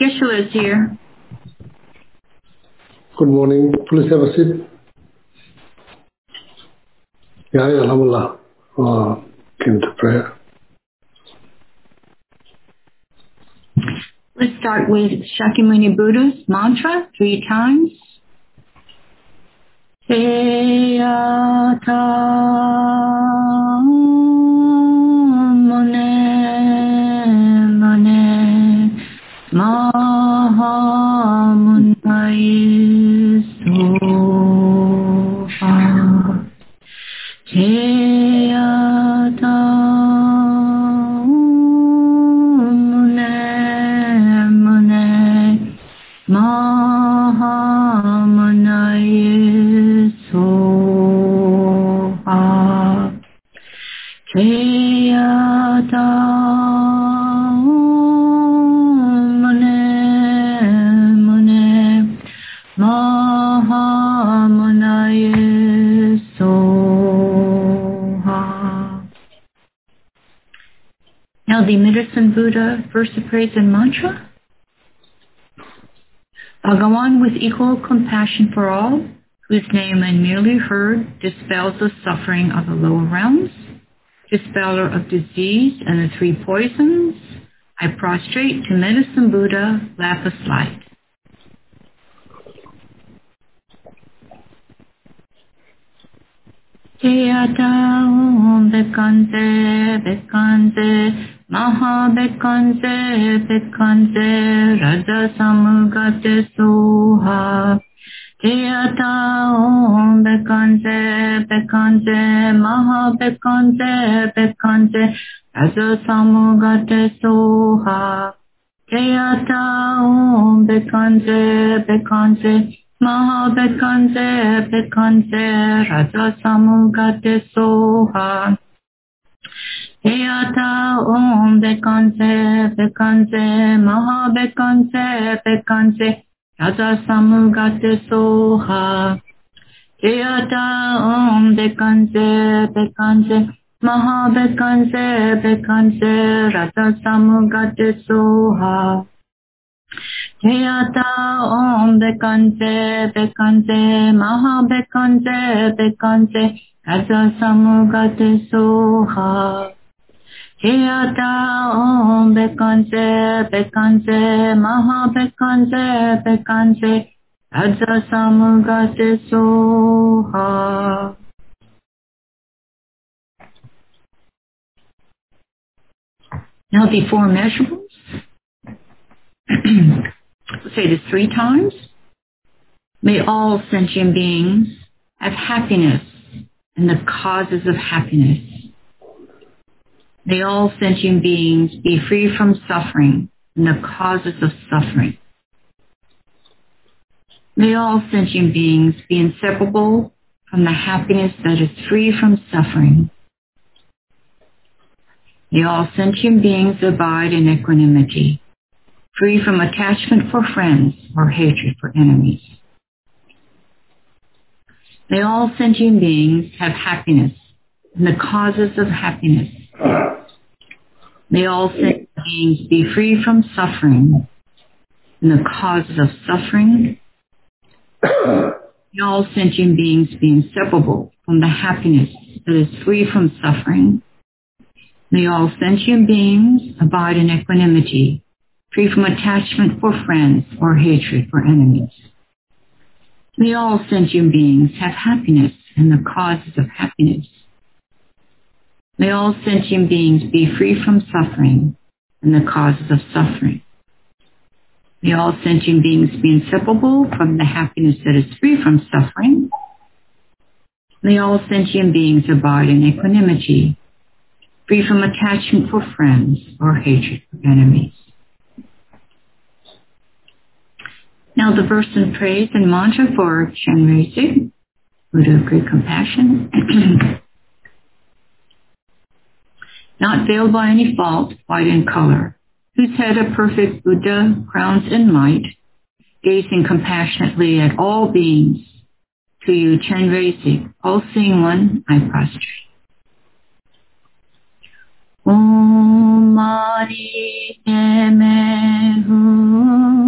Geshe-la is here. Good morning. Please have a seat. Alhamdulillah. Came to prayer. Let's start with Shakyamuni Buddha's mantra 3 times. Teyata mone mone maha munai soha. Teyata mone mone maha munai soha. Teyata mone mone maha munai soha. Now the Medicine Buddha verse of praise and mantra. Bhagawan, with equal compassion for all, whose name I merely heard, dispels the suffering of the lower realms, dispeller of disease and the 3 poisons, I prostrate to Medicine Buddha, lapis light. Teyata om bekanze bekanze maha bekanze bekanze raja samugate soha. Teyata om bekanze bekanze maha bekanze bekanze raja samugate soha. Teyata om bekanze bekanze maha bekanze bekanze raja samugate soha. Teyata om bekanze bekanze maha bekanze bekanze raja samugate soha. Teyata om bekanze bekanze maha bekanze bekanze raja samugate soha. Teyata om bekanze bekanze maha bekanze bekanze raja samugate soha. Teyata om bekanze bekanze maha bekanze bekanze raja samugate soha. Now the 4 measurables. Let's say this 3 times. May all sentient beings have happiness and the causes of happiness. May all sentient beings be free from suffering and the causes of suffering. May all sentient beings be inseparable from the happiness that is free from suffering. May all sentient beings abide in equanimity, free from attachment for friends or hatred for enemies. May all sentient beings have happiness and the causes of happiness. May all sentient beings be free from suffering and the causes of suffering. May all sentient beings be inseparable from the happiness that is free from suffering. May all sentient beings abide in equanimity, free from attachment for friends or hatred for enemies. May all sentient beings have happiness and the causes of happiness. May all sentient beings be free from suffering and the causes of suffering. May all sentient beings be inseparable from the happiness that is free from suffering. May all sentient beings abide in equanimity, free from attachment for friends or hatred for enemies. Now the verse in praise and mantra for Chenrezig, Buddha of Great Compassion. Not veiled by any fault, white in color, whose head a perfect Buddha crowns in light, gazing compassionately at all beings. To you, Chenrezig, all-seeing one, I prostrate. Om Mani Padme Hum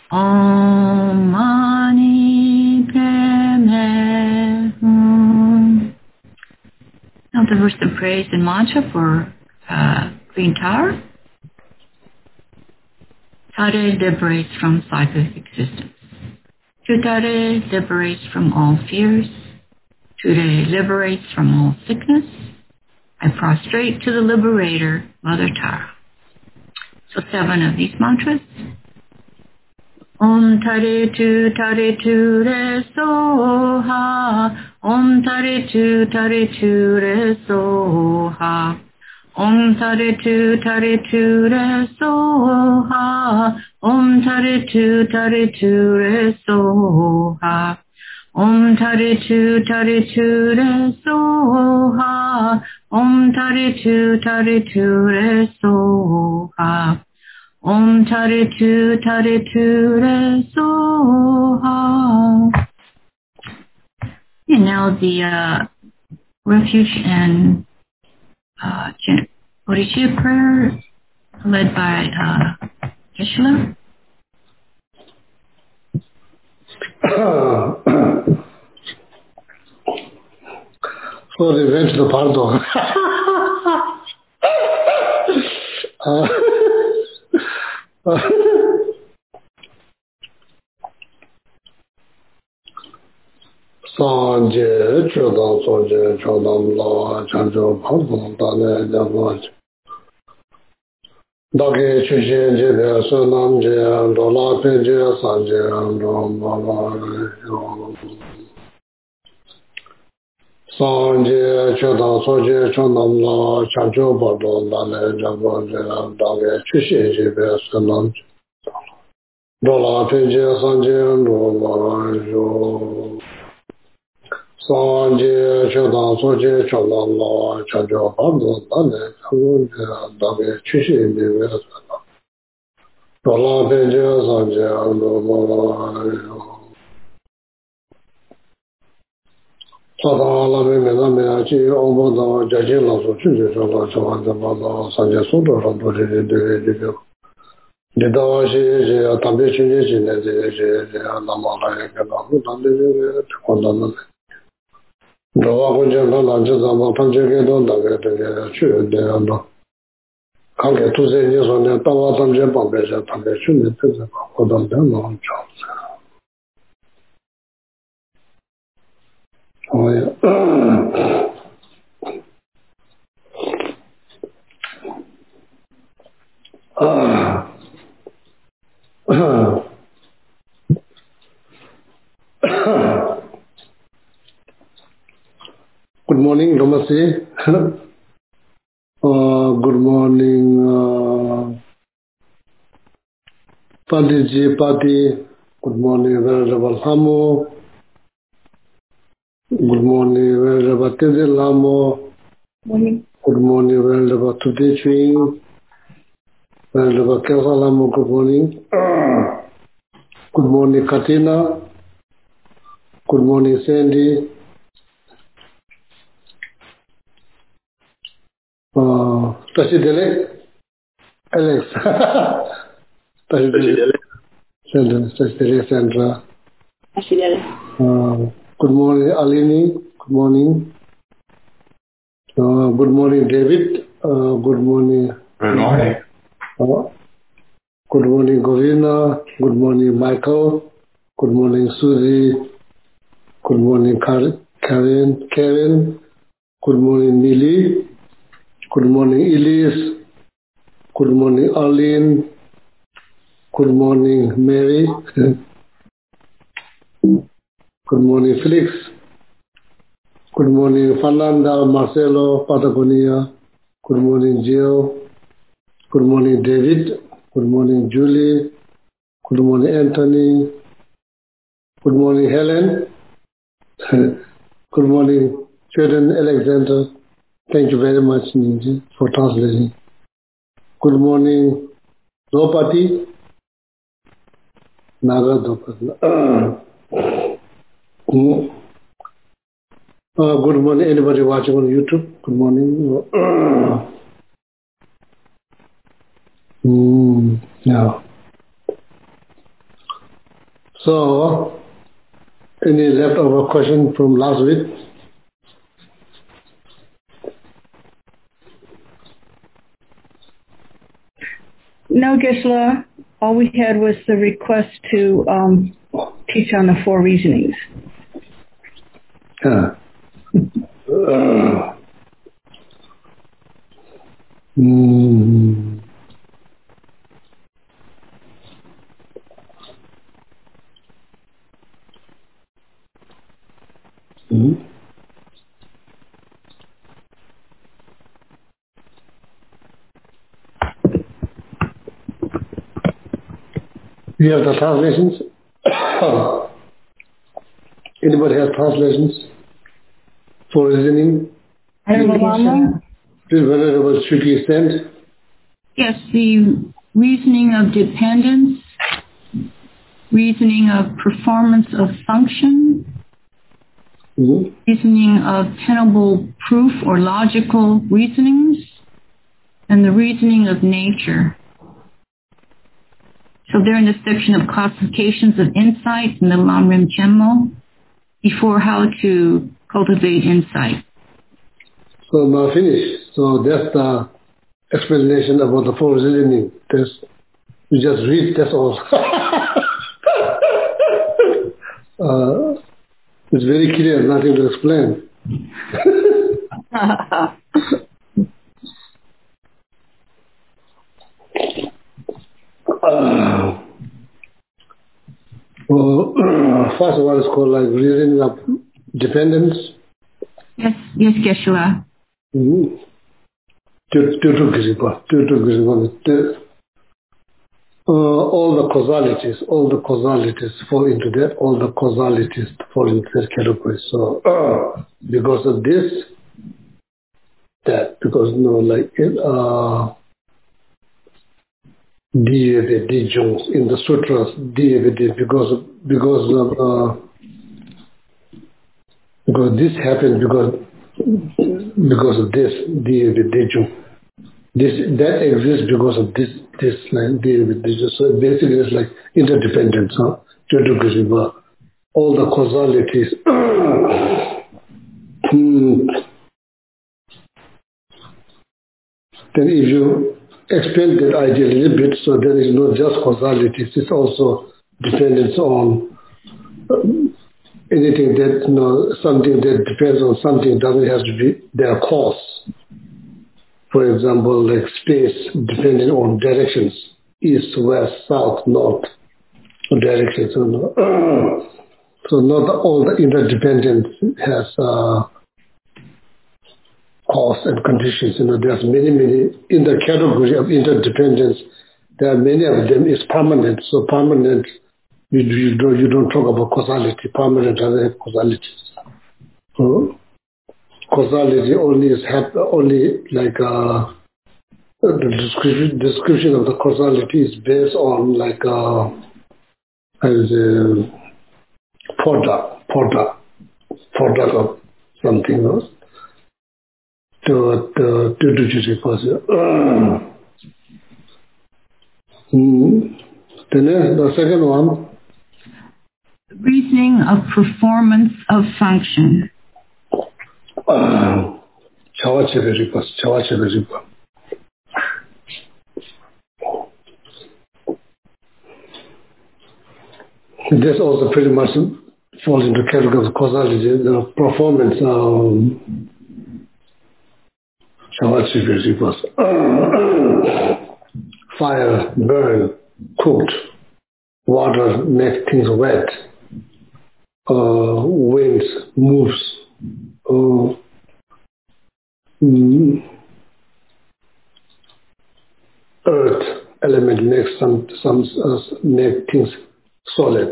Om Mani Padme Hum. Now the verse of praise and mantra for Green Tower. Tare liberates from cycle of existence. Tutare liberates from all fears. Ture liberates from all sickness. I prostrate to the liberator, Mother Tara. So 7 of these mantras. Om Tare Tu Re Soha. Om Tare Tu Re Soha. Om Tare Tu Re Soha. Om Tare Tu Re Soha. Om Tare Tu Re Soha. Om Tare Tu Re Soha. Om Tare Tu Re Soha. And now the refuge and Bodhicitta prayer led by Geshe-la. So they went to the Pardo. Sanje Chodam Soje Chodam Lawa Chanjo Pardo Dane Jamaj Dage Chushin Jebe Sunam Je Dola Peje Sanje Mama Sanje Chodam Soje Chodam Lawa Chanjo Pardo Dane Jamaj Dage Chushin Jebe Sunam Dola Peje Sanje Mama Sanje Chodam Soje Chodam Lawa Chanjo Pardo Dane Dage Chushin Jebe Sunam Dola Peje Sanje Mama Sadala me me achi oboda jaji la so chu chu la chawan da ba sanje so do ro do de de da je tambe chu je ne je la ma la ke la bu da de ko da na do wa ko je la je da ma pan je ke do da ke de chu de ando kan ke tu ze ni so ne ta wa tam je pa be je tambe chu ne te ko da da no cha oh yeah. Good morning, Namaste. Good morning, Panditji Pati. Good morning, Venerable Hamo. Good morning, Venerable Teze Lamo. Morning. Good morning, Venerable Tuti Chwing. Venerable Kelsa Lamo, good morning. Good morning, Katina. Good morning, Sandy. Tashidele? Alex. Tashidele. Tashidele Sandra. Tashidele. Good morning, Alini. Good morning. Good morning, David. Good morning. Good morning. Good morning, Govina. Good morning, Michael. Good morning, Susie. Good morning, Karen. Good morning, Millie. Good morning, Elise. Good morning, Arlene. Good morning, Mary. Good morning, Felix. Good morning, Fernanda, Marcelo, Patagonia. Good morning, Jill. Good morning, David. Good morning, Julie. Good morning, Anthony. Good morning, Helen. Good morning, Jordan Alexander. Thank you very much, Ninji, for translating. Good morning, Dopati. Naga Dopati. Good morning, anybody watching on YouTube? Good morning. Yeah. So, any leftover question from last week? No, Geshe-la. All we had was the request to teach on the four reasonings. Yeah. You have the translations? Anybody has translations for reasoning? Please, Venerable Shuki send. Yes, the reasoning of dependence, reasoning of performance of function, reasoning of tenable proof or logical reasonings, and the reasoning of nature. So they're in the section of classifications of insight in the Lamrim Chenmo before how to cultivate insight. So now finish. So that's the explanation about the four reasoning. You just read, that's all. It's very clear, nothing to explain. First one is called like reasoning of dependence. Yes, Geshe-la. All the causalities fall into that. All the causalities fall into that category. So because of this, that because in the sutras, because this happened because of this, that exists because of this line, so basically it's like interdependence, all the causalities. Then if you expand that idea a little bit, so there is not just causalities, it's also dependence on anything that, something that depends on something doesn't have to be their cause. For example, like space depending on directions, east, west, south, north, directions. So not all the interdependence has cause and conditions. There's many, in the category of interdependence, there are many of them is permanent. So permanent, you don't talk about causality. Permanent doesn't have causalities. Causality only like the description of the causality is based on like as a product of something else. To the second one. Reasoning of performance of function. This also pretty much falls into category of causality, the performance. Fire, burn, cooked. Water makes things wet. Wind moves. Earth element makes make things solid.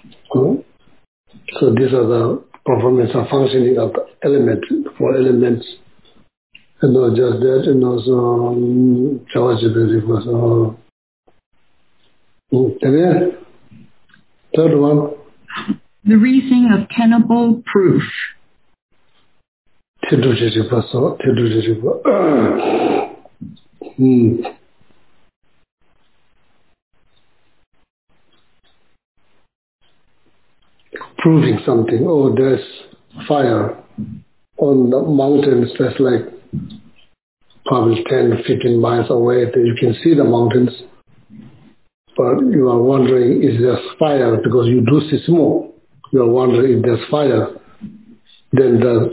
So these are the performance and functioning of the element, for elements. And not just that, and also third one. The reasoning of tenable proof. proving something. Oh, there's fire on the mountains that's like probably 10, 15 miles away. You can see the mountains, but you are wondering, is there fire? Because you do see smoke. You are wondering if there's fire. Then the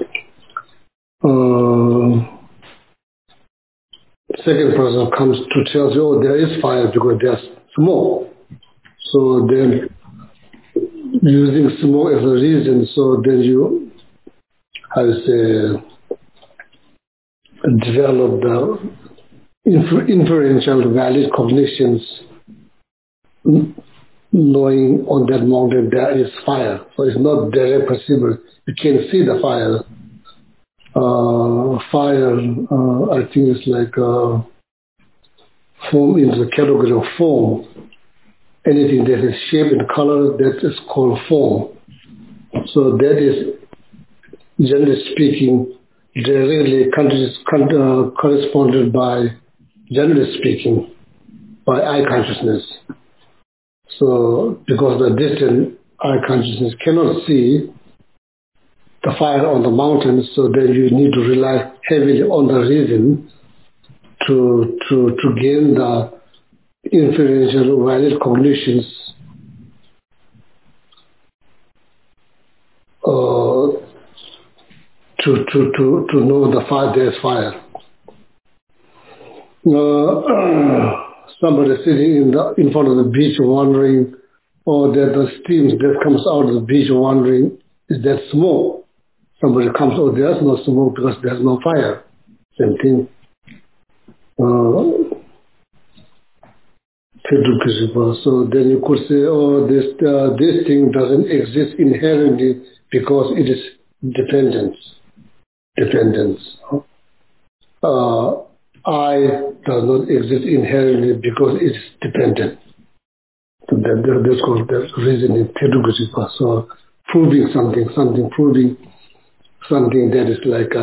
second person comes to tell you, oh, there is fire because there's smoke. So then using smoke as a reason, so then you, how to say, develop the inferential valid cognitions, knowing on that mountain there is fire. So it's not direct perceivable. You can see the fire. Fire, I think it's like foam in the category of foam. Anything that is shape and color, that is called foam. So that is, generally speaking, directly corresponded by, generally speaking, by eye consciousness. So because the distant eye consciousness cannot see the fire on the mountain, so then you need to rely heavily on the reason to gain the inferential valid cognitions to know the fire, there's fire. Somebody sitting in front of the beach wondering, or that the steam that comes out of the beach wondering, is that smoke? Somebody comes, oh, there's no smoke because there's no fire. Same thing. So then you could say, oh, this thing doesn't exist inherently because it is dependence. I does not exist inherently because it is dependent. So that's called the reasoning. So proving something that is like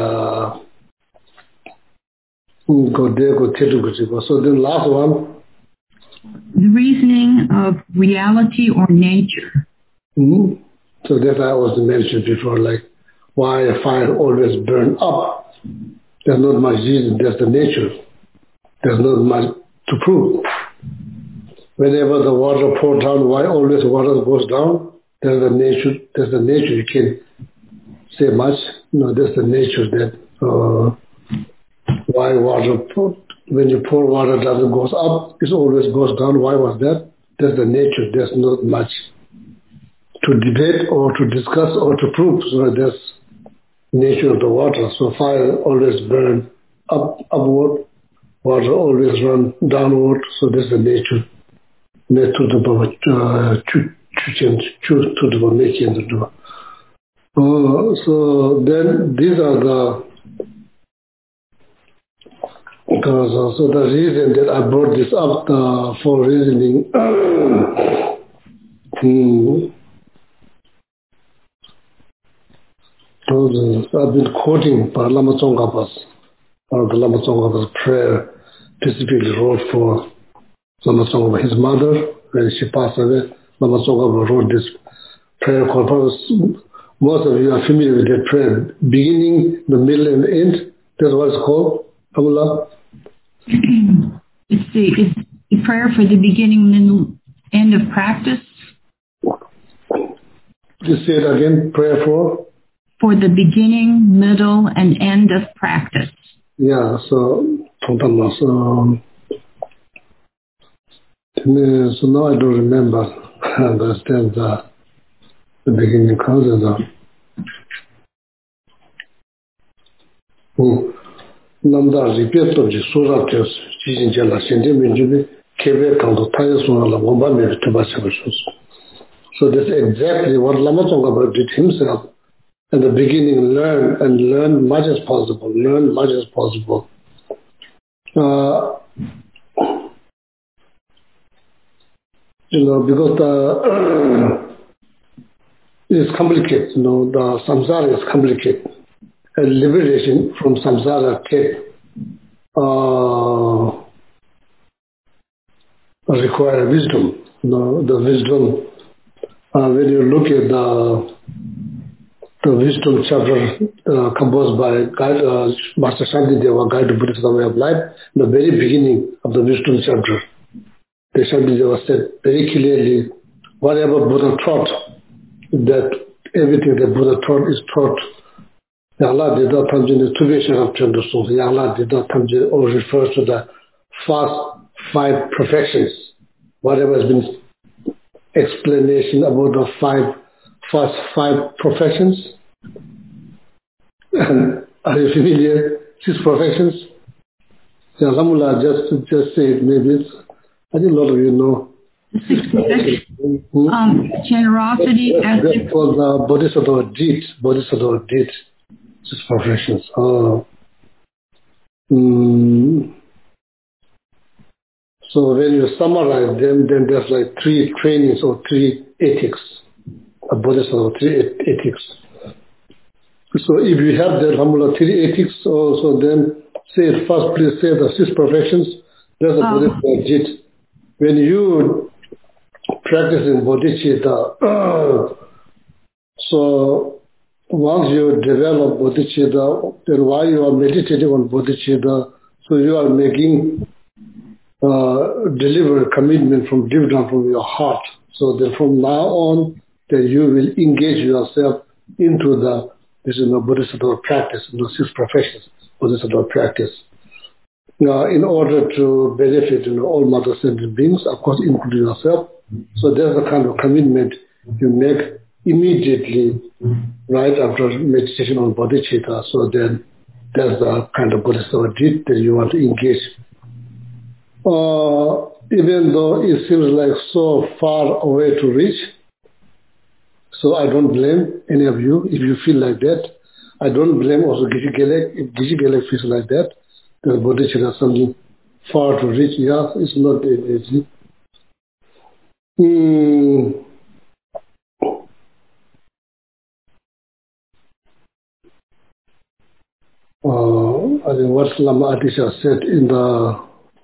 so the last one. The reasoning of reality or nature. Mm-hmm. So that I was mentioned before, like why a fire always burn up. There's not much reason, there's the nature. There's not much to prove. Whenever the water pours down, why always water goes down? There's the nature. You can't say much. No, there's the nature that why water when you pour water doesn't goes up, it always goes down. Why was that? There's the nature. There's not much to debate or to discuss or to prove. So that's nature of the water. So fire always burn upward, water always run downward. So that's the nature. So then these are the so the reason that I brought this up for reasoning. I've been quoting Lama Tsongkhapa's, the Lama Tsongkhapa's prayer, specifically wrote for Lama Tsongkhapa, his mother, when she passed away. Lama Tsongkhapa wrote this prayer called, most of you are familiar with that prayer, beginning, the middle, and the end. That's what it's called, Amullah. It's the prayer for the beginning and end of practice. Just say it again, prayer for? for the beginning, middle, and end of practice. Yeah, so now I don't remember. I understand the beginning causes of. Namda repeat of the Surah test, Jin Jala, Sentimental, Kebe Kanto, Tayasuna, Wamba, so that's exactly what Lama Tsongkhapa did himself. At the beginning, learn much as possible, because it's complicated, the samsara is complicated. And liberation from samsara require wisdom. The wisdom, when you look at the wisdom chapter composed by Master Shantideva, Guide to Buddhist Way of Life, the very beginning of the wisdom chapter. The Shantideva said very clearly, whatever Buddha taught, that everything that Buddha taught is taught. Yangla Dida Tamjin Tubeshan of Chandusung. Yangla Dida Tamjin all refers to the first 5 perfections. Whatever has been explanation about the first 5 perfections. And are you familiar? 6 perfections. Alhamdulillah, just say it. Maybe I think a lot of you know. 6 perfections. Generosity, ethics. That's called the Bodhisattva deed. Bodhisattva deed. 6 perfections. So when you summarize them, then there's like 3 trainings or 3 ethics. A Bodhisattva, 3 ethics. So if you have the Alhamdulillah 3 ethics also, then say it first, please say the 6 perfections. That's a Bodhisattva deed. When you practice in bodhicitta, so once you develop bodhicitta, then while you are meditating on bodhicitta, so you are making deliberate commitment from deep down from your heart. So that from now on, then you will engage yourself into the Bodhisattva practice, the 6 perfections, Bodhisattva practice. Now, in order to benefit all mother sentient beings, of course, including yourself, so there's a kind of commitment you make immediately right after meditation on bodhicitta. So then there's the kind of Bodhisattva deed that you want to engage. Even though it seems like so far away to reach, so I don't blame any of you if you feel like that. I don't blame also Geshe Gelek if Geshe Gelek feels like that. The bodhicitta is something far to reach. Yeah, it's not easy. I think what Lama Atisha said in the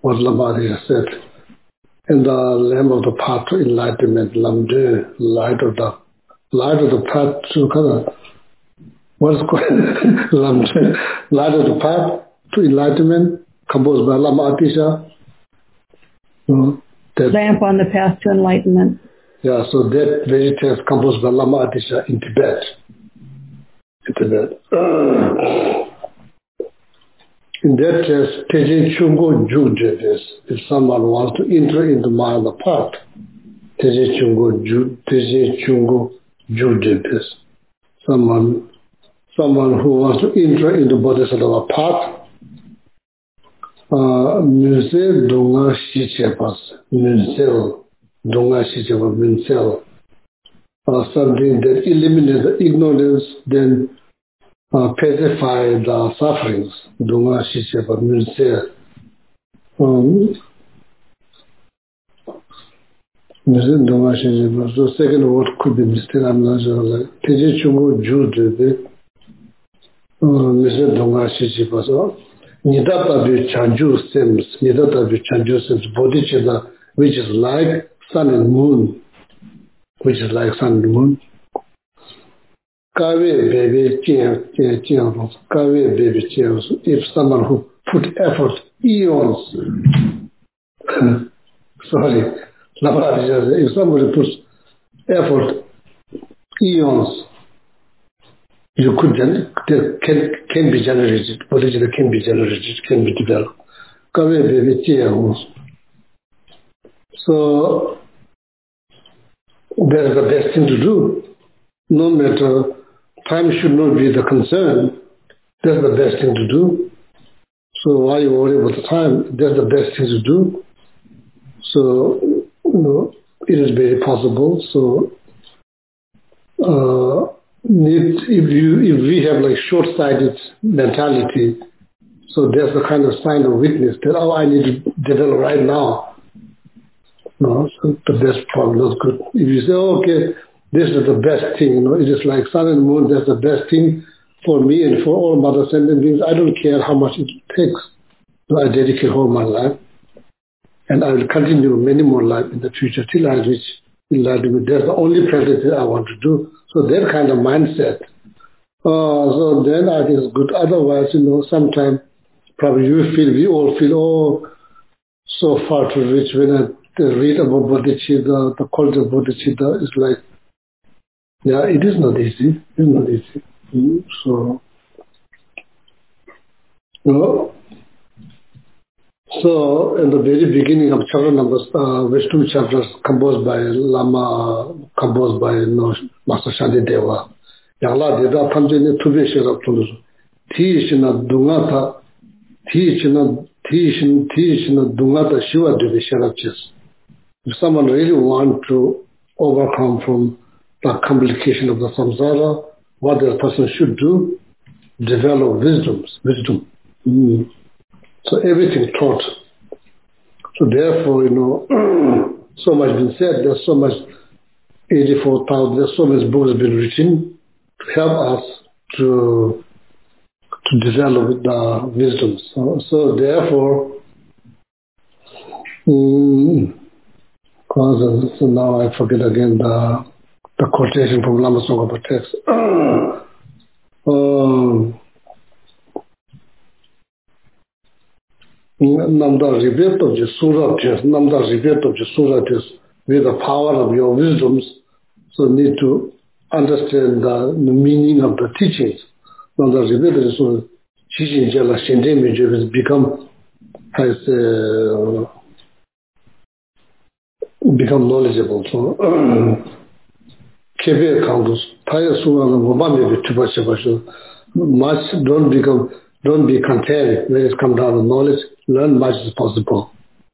Lamb of the Path to Enlightenment, Lamde, light of the path to what's called Lamde, light of the path to enlightenment, composed by Lama Atisha. Lamp on the path to enlightenment. Yeah, so that very text composed by Lama Atisha in Tibet. In that text, Teje Chungo Jude, if someone wants to enter into my path, Teje Chungo Jude, someone who wants to enter into Bodhisattva path, Münzel Dunga Shichepas, Münzel Dunga Shichepas, Münzel, something that eliminates the ignorance, then pacify the sufferings. Dunga Shichepas, Münzel. Münzel Dunga Shichepas. So second word could be mistaken, I'm not sure. Teje Chungo Jude, Münzel Dunga Shichepas. Nidatabi Chanju Sims, bodhicitta, which is like sun and moon, Kawe baby if someone who put effort, eons, if somebody puts effort, eons, you could can be generated, bodhicitta can be generated, can be developed. So that's the best thing to do. No matter, time should not be the concern. That's the best thing to do. So why you worry about the time? That's the best thing to do. So, it is very possible. So, if we have like short-sighted mentality, so that's the kind of sign of weakness that, I need to develop right now. No, so the best problem, not good. If you say, okay, this is the best thing, it is like sun and moon, that's the best thing for me and for all mother sentient beings. I don't care how much it takes. So I dedicate all my life. And I will continue many more lives in the future till I reach enlightenment. That's the only practice that I want to do. So that kind of mindset, So then I think it's good. Otherwise, sometimes probably we all feel, so far to reach. When I read about bodhicitta, the quality of bodhicitta is like, it is not easy. It's not easy. So, so in the very beginning of chapter numbers, wisdom chapters composed by Master Shantideva. Yangla Deda Tamjene Tube Shirab Tulus. Tishina Dungata, Tishina Dungata Shiva Dube Shirabchis. If someone really want to overcome from the complication of the samsara, what the person should do, develop wisdom. So everything taught. So therefore, so much been said, there's so much 84,000, there's so much books been written to help us to develop the wisdom. So therefore, so now I forget again the quotation from Lama Tsongkhapa text. Namda Ribet of the Surah test, with the power of your wisdoms, so need to understand the meaning of the teachings. Namda Ribet of the Surah, teaching Jala Shindemi has become knowledgeable. So, Kebe Kangus, Taya Surah, Mubami, Tubashabashu, much don't be content when it comes down to knowledge, learn much as possible.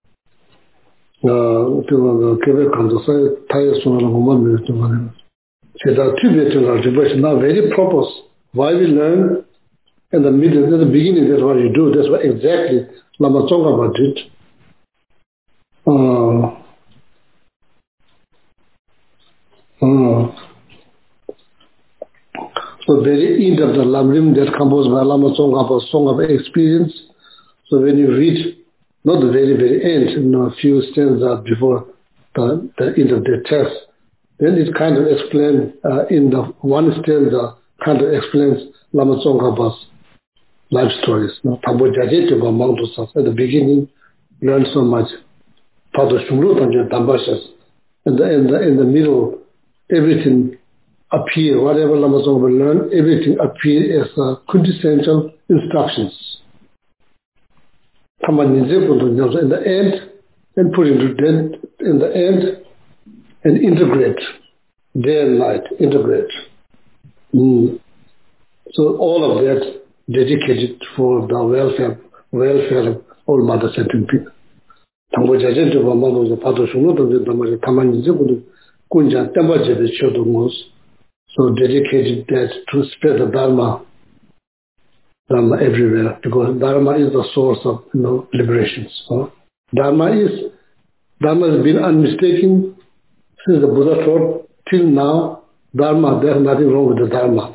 Kebe Kangus, Taya Surah, Mubami, Tubashabashu. So there are two ways now very purpose. Why we learn in the middle, in the beginning, that's what you do. That's what exactly Lama Tsongkhapa did. So very end of the Lamrim that composed by Lama Tsongkhapa, Song of Experience. So when you read, not the very, very end, a few stanzas before the end of the text, then it kind of explains, in the one stanza, kind of explains Lama Tsongkhapa's life stories. Tambo Jajetiba Mangdusas at the beginning, learn so much. Pado Shumru Tanja Tambashas. In the middle, everything appear, whatever Lama Tsongkhapa learned, everything appear as quintessential instructions. In the end, and put into dead in the end, and integrate, day and night, integrate. So all of that dedicated for the welfare of all Mother Sentient people. Tango Jajente Vamano the Pato Shumuto, the Tamani Kunja Tambaja the Chodomos, so dedicated that to spread the Dharma everywhere, because Dharma is the source of liberations. So Dharma has been unmistaken since the Buddha taught till now. Dharma, there's nothing wrong with the Dharma.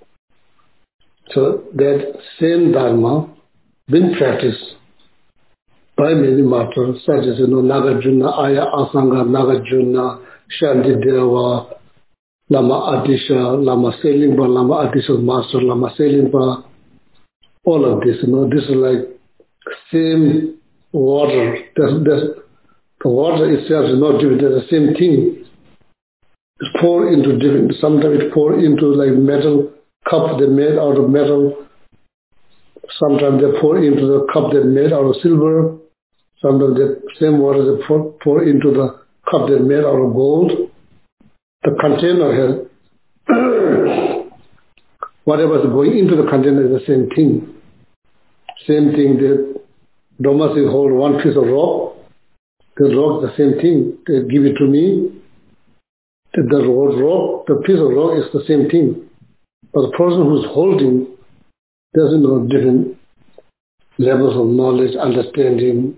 So that same Dharma been practiced by many masters, such as Nagarjuna, Aya Asanga, Nagarjuna, Shantideva, Lama Adisha, Lama Selingpa, Lama Adisha's master, Lama Selingpa, all of this. This is like same water. The water itself is not different. It's the same thing. It's poured into different. Sometimes it poured into like metal cup they made out of metal. Sometimes they pour into the cup they made out of silver. Sometimes the same water they pour into the cup they made out of gold. The container has whatever is going into the container is the same thing. Same thing. The domestic hold one piece of rock. The rock the same thing. They give it to me. The piece of rock is the same thing. But the person who's holding doesn't know different levels of knowledge, understanding,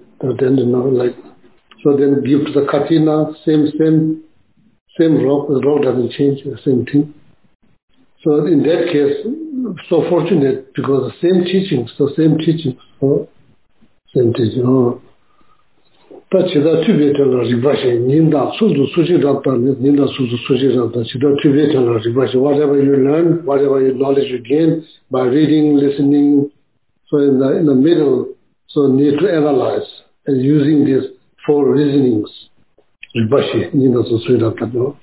so then give to the katina, same rock, the rock doesn't change, the same thing. So in that case, so fortunate because the same teachings. But the two better reversion, Ninda Suzu Sujirata, Ninda Suzu Sujirata, the two better reversion. Whatever you learn, whatever your knowledge you gain by reading, listening, so in the middle, so need to analyze and using these four reasonings. Ribashi, Ninda Suzu Sujirata.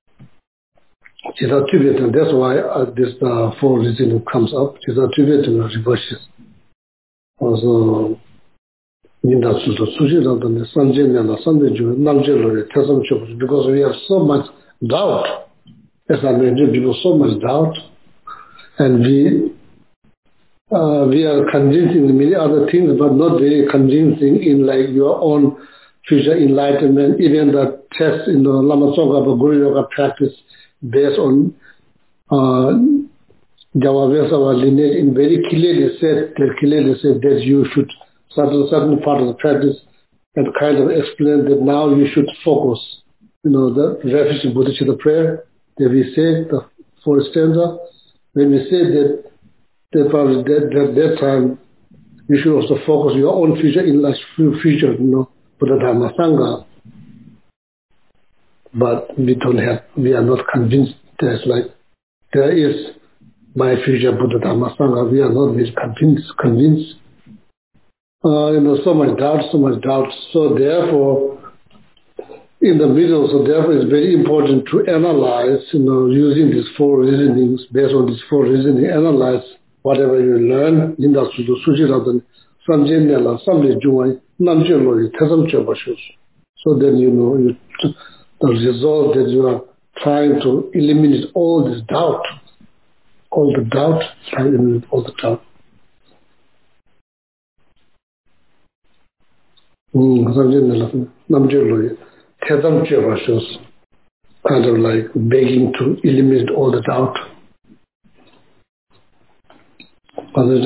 That's why this four reasoning comes up. Also, because we have so much doubt, as I mentioned, people so much doubt, and we are convincing in many other things, but not very convincing in like your own future enlightenment. Even the test in the Lama Tsongkhapa Guru Yoga practice based on Javavesawa lineage, in very clearly said that you should certain part of the practice and kind of explain that now you should focus. The reference to Bodhicitta prayer that we say, the fourth stanza, when we say that time you should also focus your own future in life, future, Buddha Dhamma Sangha. But we are not convinced there's like, there is my future Buddha Dhamma Sangha. We are not really convinced. So much doubt. So therefore, in the middle, it's very important to analyze, using these four reasonings, based on these four reasonings, analyze whatever you learn, Ninda Sudu Sujiradan, Samjendala, Samle Jungai, Namjelori, Tazam Chabashus. So then the result that you are trying to eliminate all this doubt, try to eliminate all the doubt. Kind of like begging to eliminate all the doubt. Once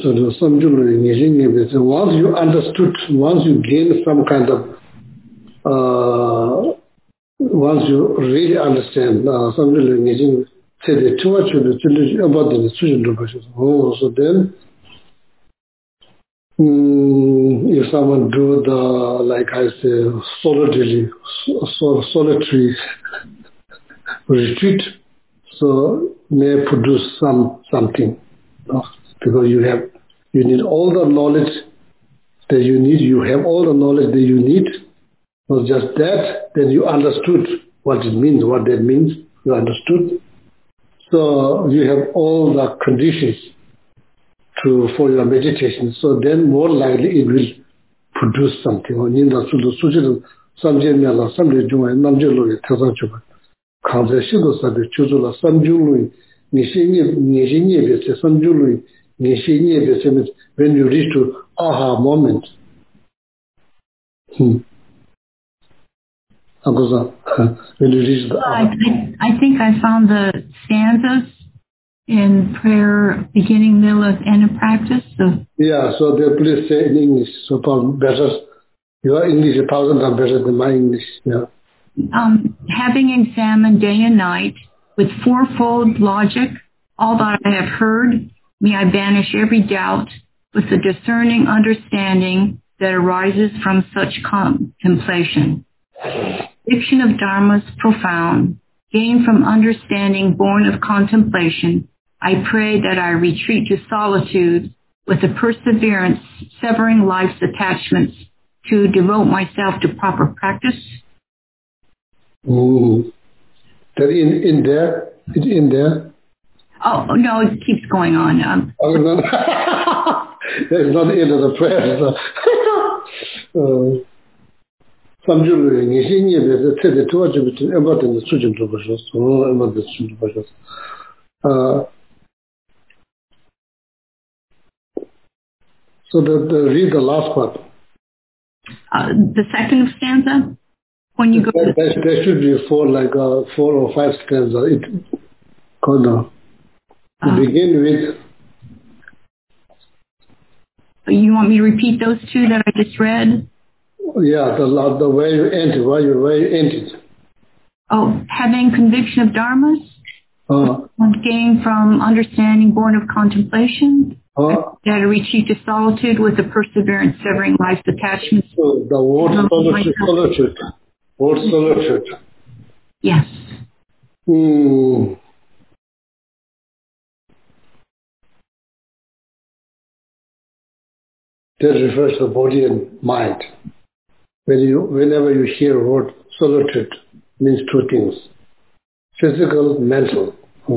you understood, once you gain some kind of, once you really understand, so then if someone do the, like I say, solitary retreat, so may produce something, because you need all the knowledge that you need. You have all the knowledge that you need. Not just that, then you understood what it means, what that means. You understood. So you have all the conditions for your meditation. So then more likely it will produce something. When you reach to aha moment. When you reach the I think I found the stanzas in prayer, beginning, middle, end of practice. Yeah, so they please say in English. So better, your English 1,000 times better than my English. Yeah. Having examined day and night with fourfold logic, all that I have heard, may I banish every doubt with the discerning understanding that arises from such contemplation. Diction of dharmas profound, gained from understanding born of contemplation, I pray that I retreat to solitude with a perseverance, severing life's attachments to devote myself to proper practice. That in there? It's in there? Oh, no, it keeps going on. That's not the end of the prayer. So read the last part. The second stanza? When you go there should be 4 or 5 stanzas. Begin with. You want me to repeat those 2 that I just read? Yeah, the way you ended, where you ended. Oh, having conviction of dharmas, gained from understanding born of contemplation. At a retreat to solitude with the perseverance, severing life's attachments. So the word solitude. Word solitude. Yes. That refers to the body and mind. Whenever you hear the word solitude, means two things: physical, mental.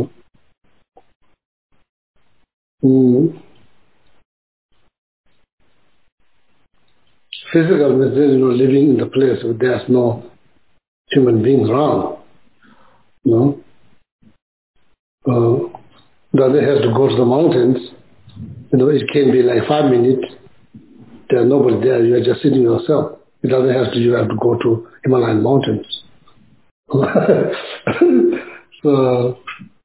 Physical means living in the place where there's no human beings around. No. The other has to go to the mountains. It can be like 5 minutes. There's nobody there. You are just sitting yourself. It doesn't have to. You have to go to Himalayan mountains. So,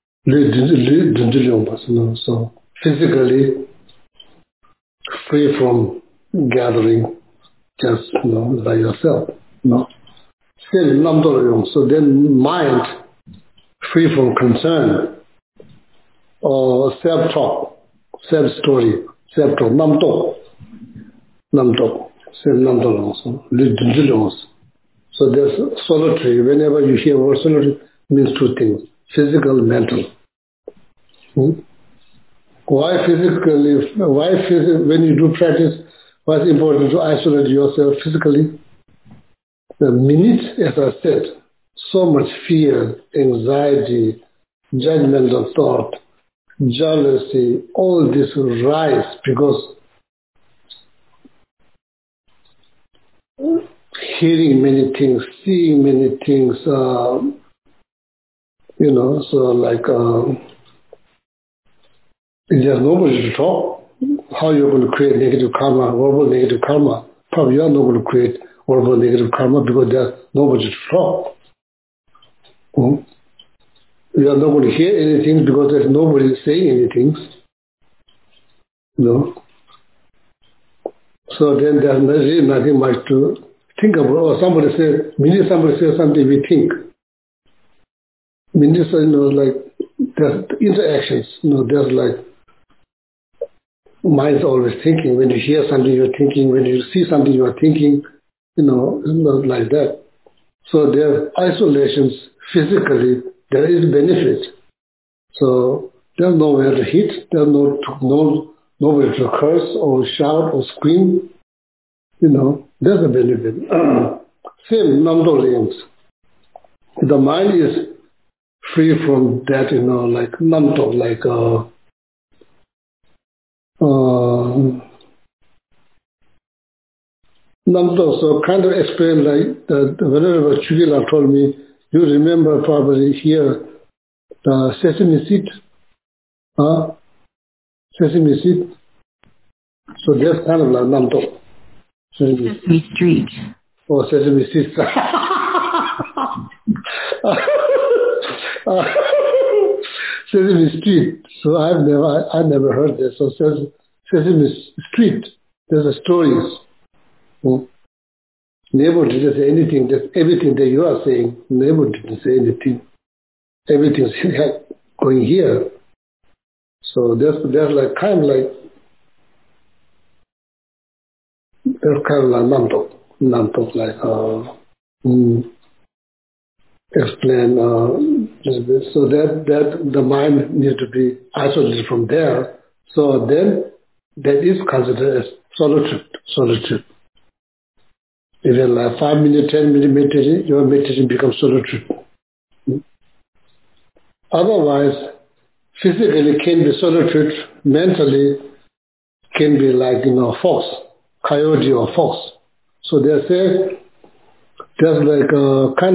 so physically free from gathering, just by yourself. So then mind free from concern or self-talk, self-story, self-talk, namtok, self-namtok. So there's solitary. Whenever you hear word solitary, it means two things: physical, mental. Why physically? When you do practice, why it's important to isolate yourself physically? The minute, as I said, so much fear, anxiety, judgmental thought, jealousy, all this rise because hearing many things, seeing many things, if there's nobody to talk, how you're going to create negative karma, verbal negative karma? Probably you are not going to create verbal negative karma because there's nobody to talk. You are not going to hear anything because there's nobody saying anything. So then there's really nothing much to think about. Or somebody says something, we think. There's interactions. There's like mind's always thinking. When you hear something, you're thinking. When you see something, you are thinking. It's not like that. So there are isolations physically. There is benefit. So there's nowhere to hit. There's nowhere to curse or shout or scream. There's a benefit. Same namdo. The mind is free from that, like namdo, like namdo. So kind of explain like that. Whenever Chugila told me, you remember probably here the sesame seed, sesame seed. So that's kind of like namdo. Sesame Street. Oh, Sesame Street. Sesame Street. So I never heard this. So Sesame Street. There's a stories. Neighbor didn't say anything. Just everything that you are saying, neighbor didn't say anything. Everything's going here. So there's like kind of like namtok, like explain so that the mind needs to be isolated from there. So then that is considered as solitude. Even like 5 minutes, 10 minute meditation, your meditation becomes solitude. Otherwise, physically can be solitude, mentally can be like fox, coyote or fox. So they say there's like a kind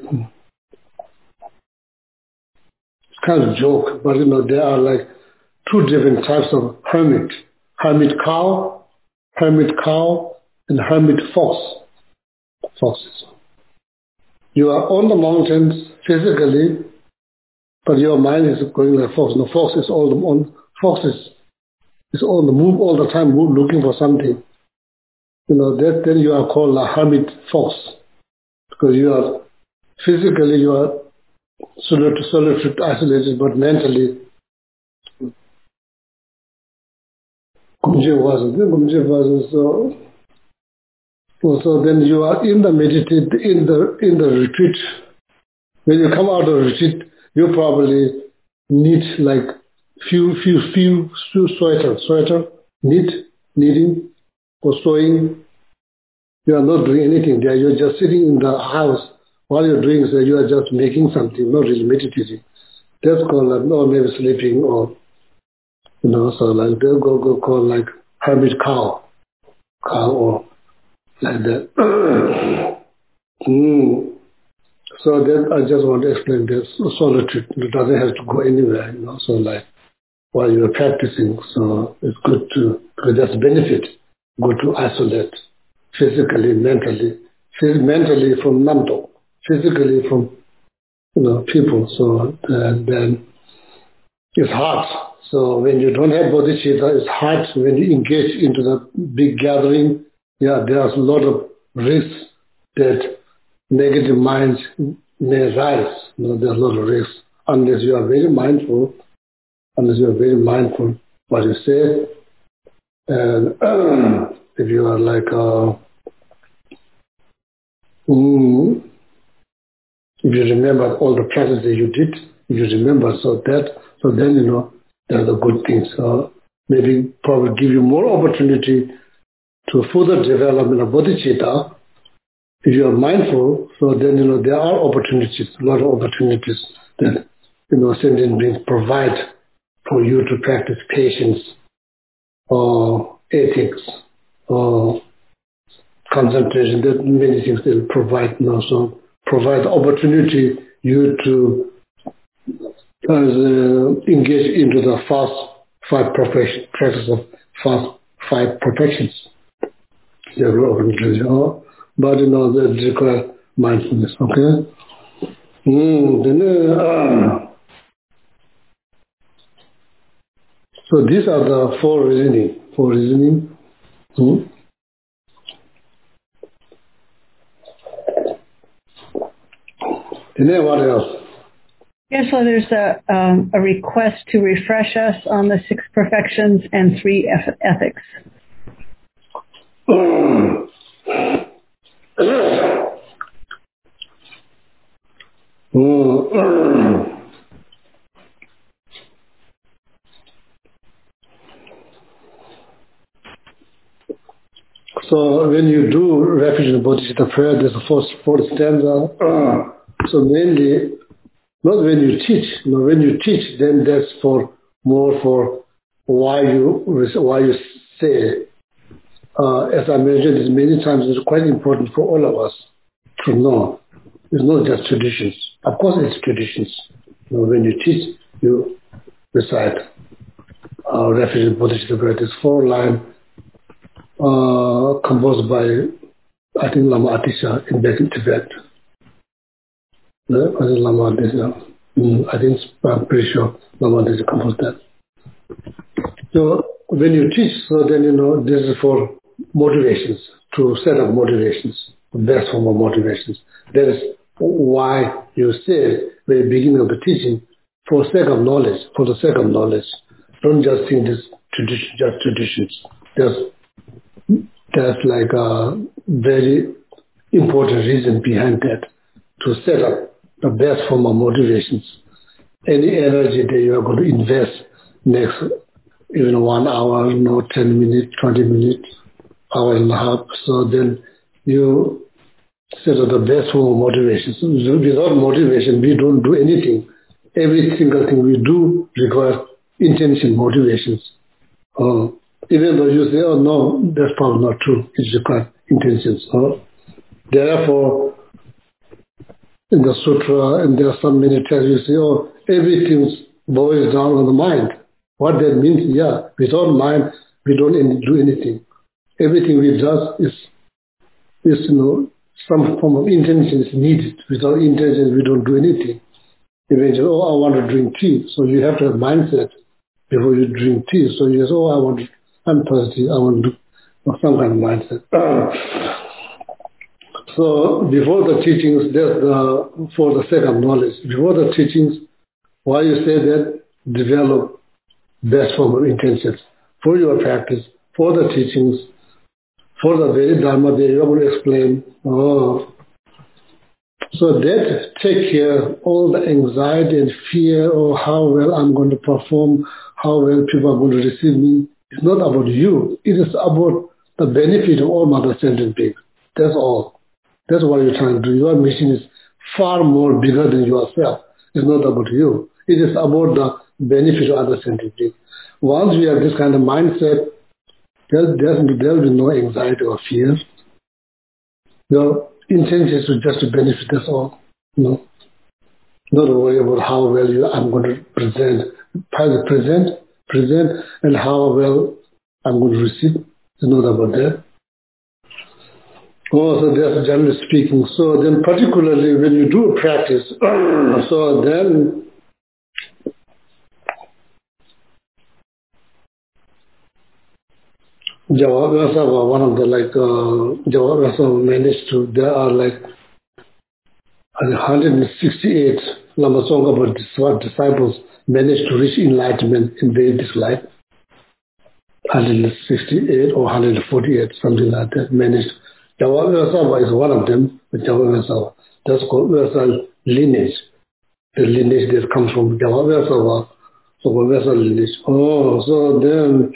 of joke, but there are like two different types of hermit cow, and hermit foxes. You are on the mountains physically, but your mind is going like fox. No, fox is on the move all the time, looking for something. Then you are called a hermit fox, because you are physically solitude, isolated, but mentally So then you are in the meditate in the retreat. When you come out of the retreat, you probably knit like few sweater, knitting or sewing. You are not doing anything there. You are just sitting in the house. All you're doing is that you are just making something, not really meditating. That's called like, no, maybe sleeping or, so like they'll go call like hermit cow or like that. So then I just want to explain this solitude. It doesn't have to go anywhere, so like while you're practicing, so it's good to, because that's benefit, good to isolate physically, mentally from Namdo, physically from, people. So then it's hard. So when you don't have bodhicitta, it's hard when you engage into the big gathering. Yeah, there's a lot of risks that negative minds may rise. There's a lot of risks. Unless you are very mindful what you say, and if you are like, if you remember all the practice that you did, if you remember, so then, there are the good things. Maybe probably give you more opportunity to further development of bodhicitta. If you are mindful, so then, there are opportunities, a lot of opportunities that, sentient beings provide for you to practice patience or ethics or concentration. There are many things they will provide, so provide opportunity you to engage into the five practice of five perfections. They will open to you, but that require mindfulness. Okay. So these are the four reasoning. And then what else? Yes, so there's a request to refresh us on the 6 perfections and 3 ethics. So when you do refuge in bodhicitta prayer, there's a fourth stanza. So mainly, not when you teach. When you teach, then that's more for why you say. As I mentioned this many times, it's quite important for all of us to know. It's not just traditions. Of course, it's traditions. When you teach, you recite refuge in bodhicitta prayer. This 4-line. Composed by, I think, Lama Atisha back in Tibet. Lama Atisha. I'm pretty sure Lama Atisha composed that. So when you teach, so then this is for motivations, to set up motivations, the best form of motivations. That is why you say, at the beginning of the teaching, for the sake of knowledge. Don't just think this tradition, just traditions. There's like a very important reason behind that, to set up the best form of motivations. Any energy that you are going to invest next, even 1 hour, 10 minutes, 20 minutes, hour and a half, so then you set up the best form of motivations. Without motivation, we don't do anything. Every single thing we do requires intention, motivations. Even though you say, oh no, that's probably not true. It requires intentions. Therefore, in the sutra, and there are some many texts, you say, oh, everything boils down on the mind. What that means, without mind, we don't do anything. Everything we do is some form of intention is needed. Without intention, we don't do anything. Eventually, I want to drink tea. So you have to have mindset before you drink tea. So you say, I'm thirsty, I want to do some kind of mindset. So before the teachings, for the sake of knowledge, before the teachings, why you say that, develop best form of intentions. for your practice, for the teachings, for the very Dharma that you are going to explain. So that take care all the anxiety and fear, how well I'm going to perform, how well people are going to receive me. It's not about you. It is about the benefit of all mother sentient beings. That's all. That's what you're trying to do. Your mission is far more bigger than yourself. It's not about you. It is about the benefit of other sentient beings. Once we have this kind of mindset, there will be no anxiety or fear. Your intention is just to benefit us all. Not worry about how well I'm going to present, and how well I'm going to receive. It's not about that. So that's generally speaking. So then particularly when you do practice, so then Jawabhyasa, one of the Jawabhyasa managed to, there are 168 Lama Tsongkhapa disciples managed to reach enlightenment in this life. 168 or 148, something like that, managed. Jawabhyasa is one of them, Jawabhyasa. That's called Vyasa lineage. The lineage that comes from Jawabhyasa, so Vyasa lineage. So then,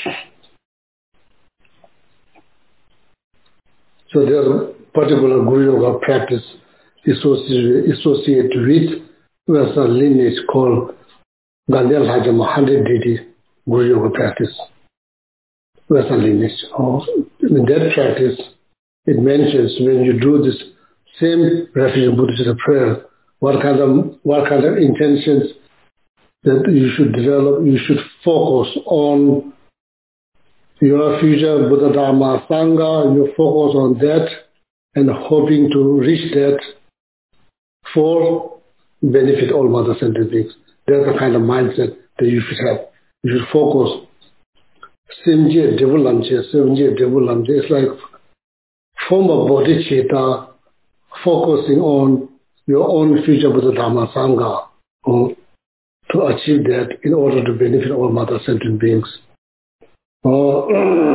so there's a particular Guru Yoga practice associated with Vyasa lineage called Gandhyal Hajama 100 deity Guru Yoga practice. Vyasa lineage. In that practice, it mentions when you do this same refuge and Buddhist prayer, what kind of intentions that you should develop. You should focus on your future Buddha Dharma Sangha. You focus on that and hoping to reach that for benefit all mother sentient beings. That's the kind of mindset that you should have. You should focus. Simje Devulamche. It's like form of bodhicitta, focusing on your own future Buddha Dharma Sangha to achieve that in order to benefit all mother sentient beings. So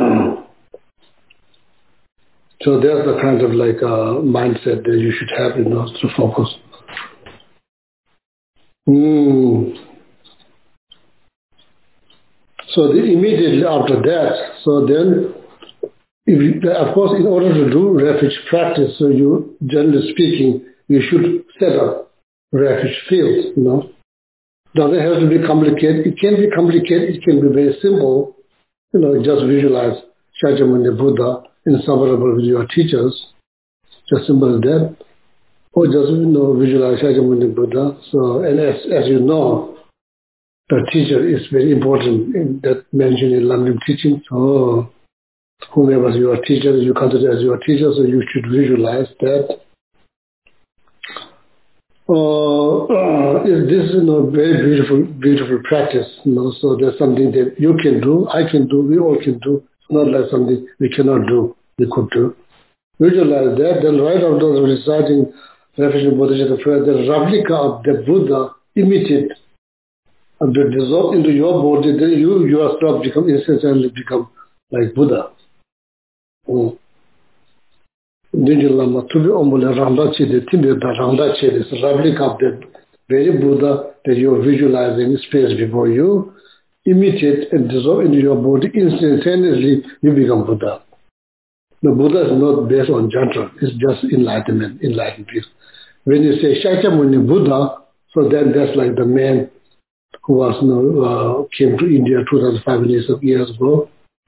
there's the kind of mindset that you should have in order to focus. So immediately after that, so then, of course, in order to do refuge practice, so you, generally speaking, you should set up refuge fields, Doesn't have to be complicated. It can be complicated. It can be very simple. Just visualize Shakyamuni Buddha inseparable with your teachers. Just simple as that. Or just, visualize Shakyamuni Buddha. So, and as you know, the teacher is very important in that mentioned in Lamrim teaching. So, whomever is your teacher, you consider as your teacher, so you should visualize that. This is very beautiful practice. So there's something that you can do, I can do, we all can do. It's not like something we cannot do, we could do. Visualize that, then right after reciting Refuge and Bodhisattva prayer, the replica of the Buddha imitate and dissolve into your body, then you yourself instantly become like Buddha. Nijilama to be omula randachi the Tibet randachi this replica of the very Buddha that you are visualizing space before you, imitate and dissolve into your body instantaneously, you become Buddha. The Buddha is not based on jantra, it's just enlightenment peace. When you say Shakyamuni Buddha, so then that's like the man who was came to India 2,500 years ago.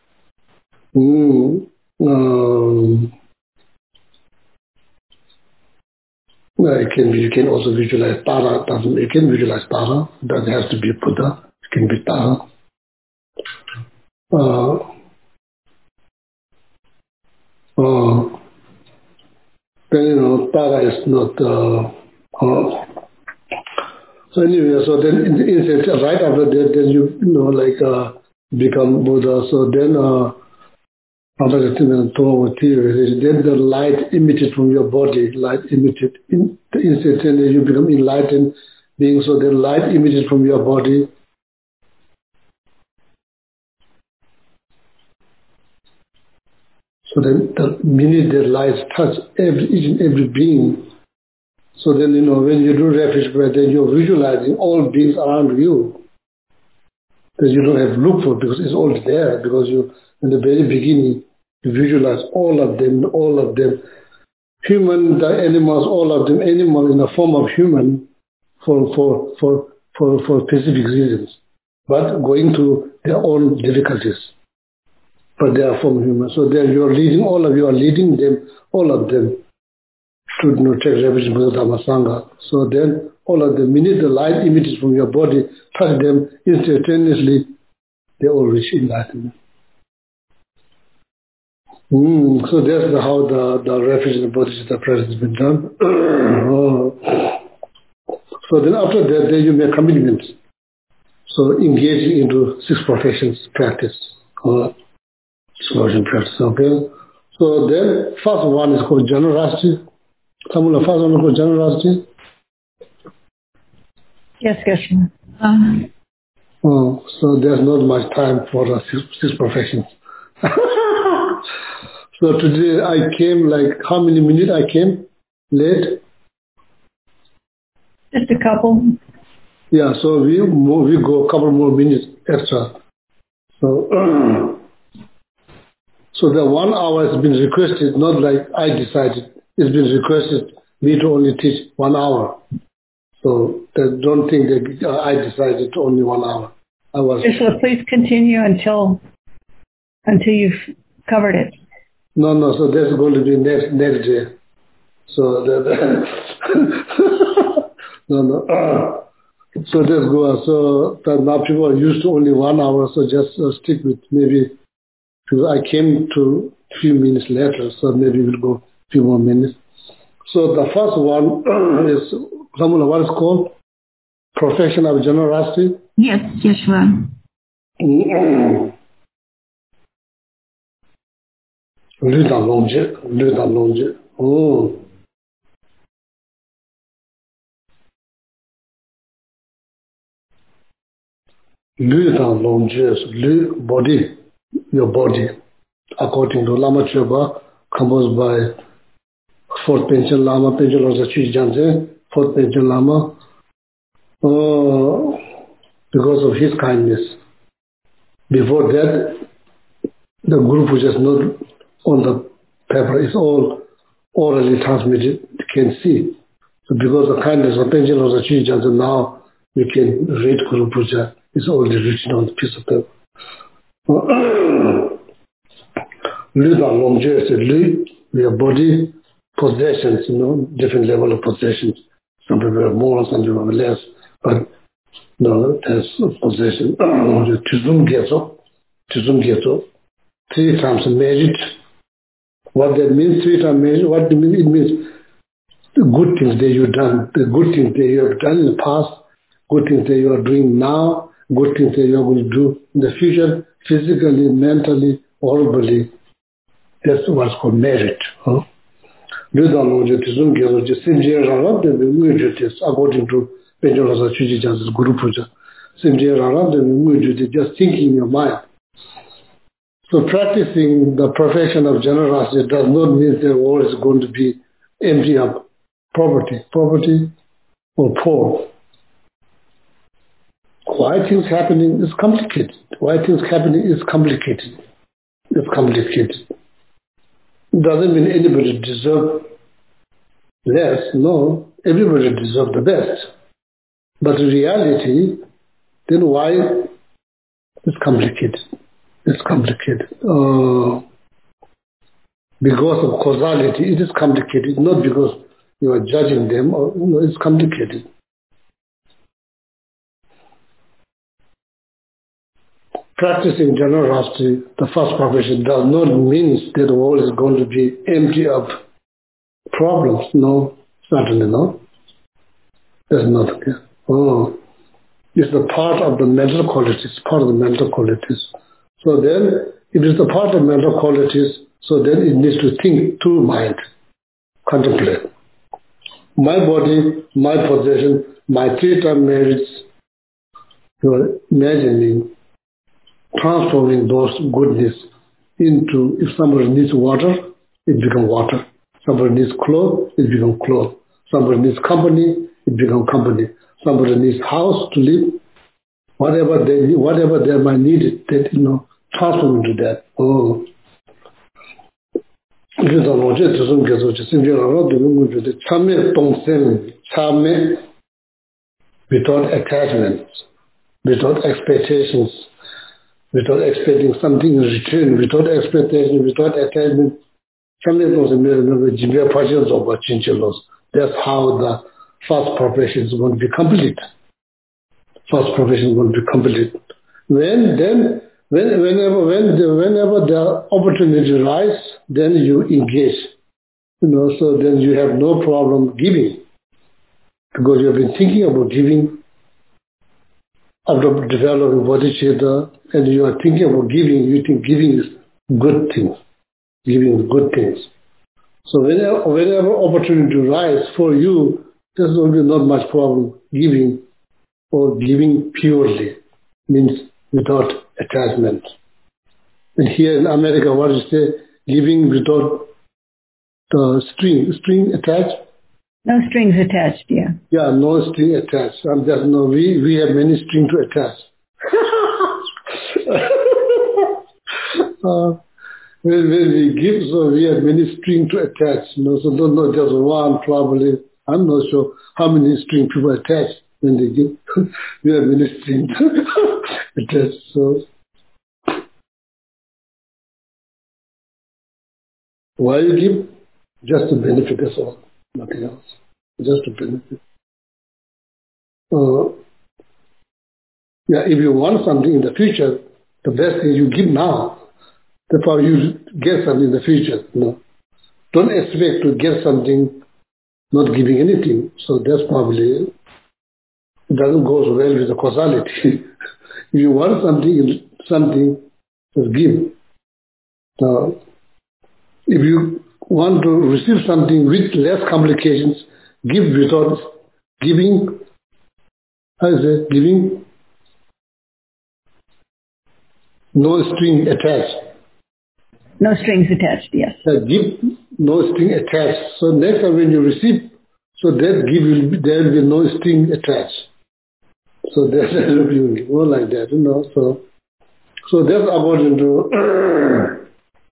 You can also visualize Tara. You can visualize Tara. It doesn't have to be Buddha. It can be Tara. Then Tara is not. So anyway, so then right after that, then you become Buddha. So then. Then the light emitted from your body, instantly you become enlightened being. So the light emitted from your body So then the minute the light touch each and every being, so then, when you do refuge prayer, then you're visualizing all beings around you. That you don't have to look for because it's all there, because you, in the very beginning, you visualize all of them. Human, the animals, all of them, animal in the form of human for specific reasons, but going through their own difficulties. But they are from human. So then you're leading, all of you are leading them, all of them, to take refuge in Buddha Dhamma Sangha. So then all of them, minute the light emitted from your body, touch them instantaneously, they all reach enlightenment. So that's how the refuge in the Bodhisattva practice has been done. So then after that, then you make commitments. So engaging into 6 professions practice. 6 profession practice, okay? So then first one is called generosity. Samula, first one is called generosity. Yes, Geshe-la. So there's not much time for the 6 professions. So today I came how many minutes I came late? Just a couple. Yeah, so we go a couple more minutes extra. So the 1 hour has been requested, not like I decided. It's been requested me to only teach 1 hour. So don't think that I decided only 1 hour. Geshe-la, please continue until you've covered it. No, so that's going to be next day. So no. So let's go. So now people are used to only 1 hour, so just stick with maybe, because I came to a few minutes later, so maybe we'll go a few more minutes. So the first one is, Samula, what is called? Profession of generosity? Yes, Geshe-la. 绿党龙杰，绿党龙杰是绿 body, your body, according to Lama Chöpa, composed by 4th Panchen Lama, Panchen Losha Chüyi Janze, 4th Panchen Lama, because of his kindness. Before that, the Guru Puja is not on the paper, it's all orally transmitted, you can see. So because of the kindness of Panchen Losha Chüyi Janze, now we can read Guru Puja, it's already written on the piece of paper. Lu Dang Long Jue is Lu, your body, possessions, different level of possessions. Some people have more, some people have less, but no, there's possession. Tuzum Geto, 3 times merit. What that means, 3 times merit, what it means? It means the good things that you've done, the good things that you have done in the past, good things that you are doing now, good things that you are going to do in the future, physically, mentally, orally. That's what's called merit. According to Penjolasa Chüyi Janze's Guru Puja. Just thinking in your mind. So practicing the profession of generosity does not mean the world is going to be empty of poverty or poor. Why things happening is complicated. It's complicated. It doesn't mean anybody deserves less. No, everybody deserves the best. But in reality, then why it's complicated? Because of causality, it is complicated, not because you are judging them, it's complicated. Practicing generosity, the first profession, does not mean that the world is going to be empty of problems. No, certainly not. There's nothing here. It's the part of the mental qualities, So then, if it's the part of mental qualities, so then it needs to think through mind, contemplate. My body, my possession, my 3 times merits, you're imagining, transforming those goodness into, if somebody needs water, it becomes water. Somebody needs clothes, it becomes clothes. Somebody needs company, it becomes company. Somebody needs house to live. Whatever they need, whatever they might need it, they transform into that. Oh. Without attachments, without expectations, without expecting something in return, without expectation, without attachment. That's how the first profession is going to be complete. First profession is going to be complete. Whenever the opportunity arises, then you engage. So then you have no problem giving. Because you have been thinking about giving after developing bodhicitta, and you are thinking about giving, you think giving is good things. Giving is good things. So whenever opportunity arises for you, there's going to be not much problem giving, or giving purely, means without attachment. And here in America, what is say? Giving without the string attached? No strings attached, yeah. Yeah, no string attached. We have many strings to attach. When we give, so we have many strings to attach. So don't know just one probably. I'm not sure how many strings people attach when they give. We have many strings attached. So why you give? Just to benefit us all, nothing else. Just to benefit. If you want something in the future, the best thing you give now. Therefore, you get something in the future. Don't expect to get something not giving anything. So that's probably, it doesn't go so well with the causality. If you want something, just give. Now, if you want to receive something with less complications, give without giving. How is it? Giving no string attached. No strings attached, yes. Give no string attached. So next time when you receive, so that give there will be no string attached. So that's more like that, So that's according to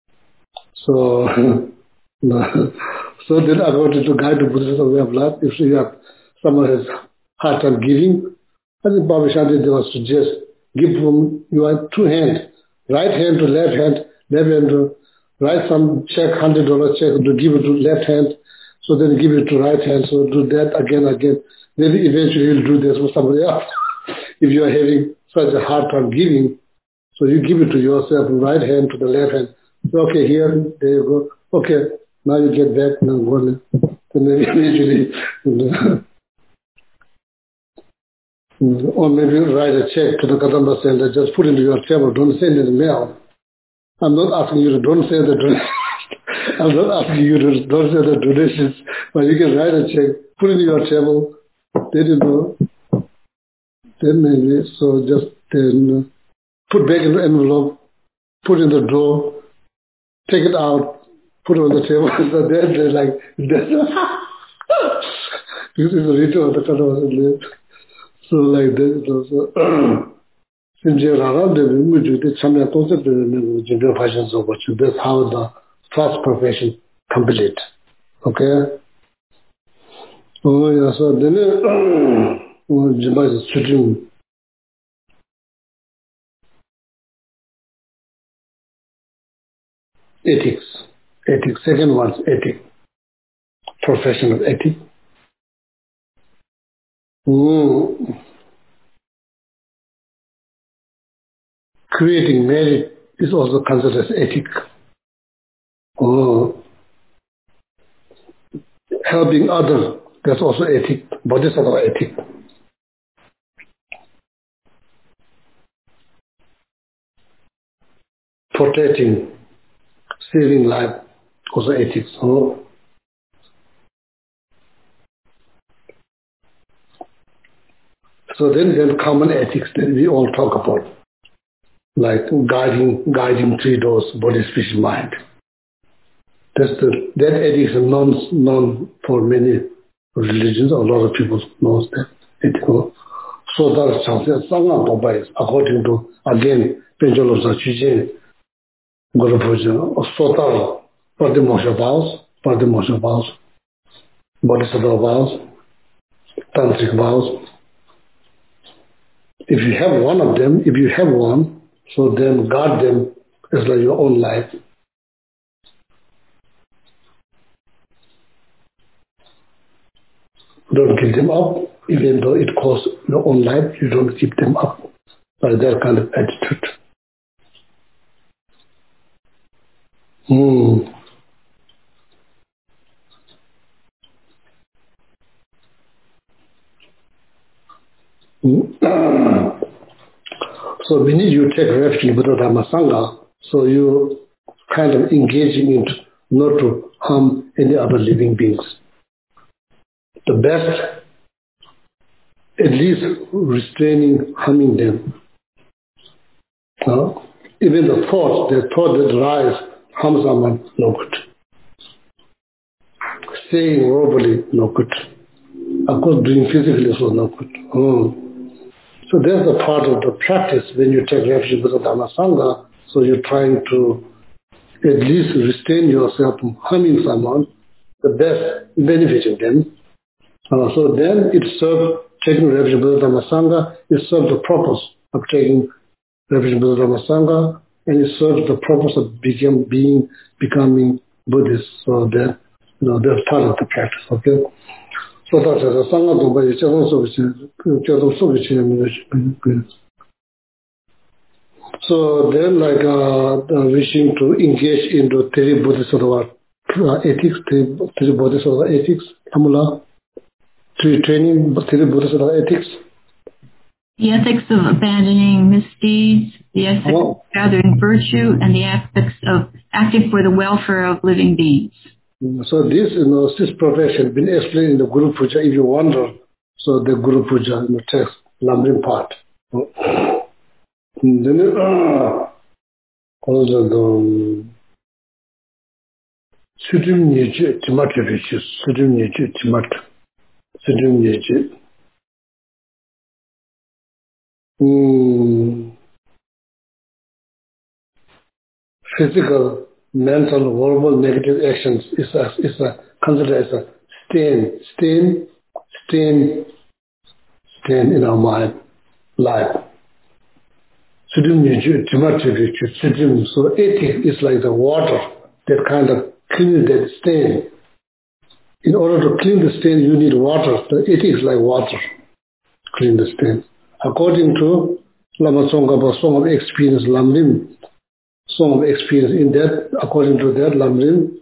so then according to Guide to Buddhism way of life, if someone has hard time giving, I think Baba Shanti they will suggest give from your two hands, right hand to left hand to write some check, $100 check to give it to left hand, so then give it to right hand, so do that again. Maybe eventually you'll do this for somebody else. If you are having such a hard time giving, so you give it to yourself, right hand to the left hand. Okay, here, there you go. Okay, now you get back, now go on. And then eventually, or maybe write a check to the Kadamba Center, just put it into your table, don't send it in the mail. I'm not asking you to don't say the donations. I'm not asking you to don't say the donations, but you can write a check, put it in your table, then maybe, so just then put back in the envelope, put in the drawer, take it out, put it on the table. So they're like, this is a ritual of the Kadamba. So like that, so that's how the first profession complete. Okay? Oh yeah, so then is studying ethics. Second one's ethics. Profession of ethics. Creating merit is also considered as ethics. Helping others, that's also ethics. Bodhisattva ethics. Protecting, saving life, also ethics. So then common ethics that we all talk about. like guiding three doors, body, speech, mind. That ethics is known for many religions. A lot of people knows that ethical. So that's something according to again Pendulum Chujin Guru Puja. So that Padimosha vows, Bodhisattva vows, Tantric vows. If you have one of them, so then guard them as like your own life. Don't give them up, even though it costs your own life, you don't keep them up by that kind of attitude. So when you take refuge in Buddha Dhamma Sangha, so you kind of engaging into not to harm any other living beings. The best, at least restraining harming them. Even the thought that rise harm someone, no good. Saying verbally, no good. Of course, doing physically is no good. So there's a part of the practice when you take refuge with the Dhamma Sangha, so you're trying to at least restrain yourself from harming someone, the best benefiting them. So then it serves, taking refuge with the Dhamma Sangha, it serves the purpose of taking refuge with the Dhamma Sangha, and it serves the purpose of becoming Buddhist. So that, that's part of the practice, okay? So that's the Sangha Dhamma is so then wishing to engage into three Bodhisattva ethics, three Bodhisattva ethics, Amula, three Bodhisattva ethics. The ethics of abandoning misdeeds, the ethics of gathering virtue, and the aspects of acting for the welfare of living beings. So this, this profession has been explained in the Guru Puja. If you wonder, so the Guru Puja in the text, Lamrim part. Then also the Sudim Nieje Timat Riches, Sudim Nieje Timat, Sudim Nieje. Physical, mental, verbal, negative actions is considered as a stain in our mind, life. So ethic is like the water that kind of cleans that stain. In order to clean the stain, you need water. The ethic is like water, clean the stain. According to Lama Tsongkhapa, Song of Experience, Lamrim, Song of Experience, in that, according to that, Lamrim,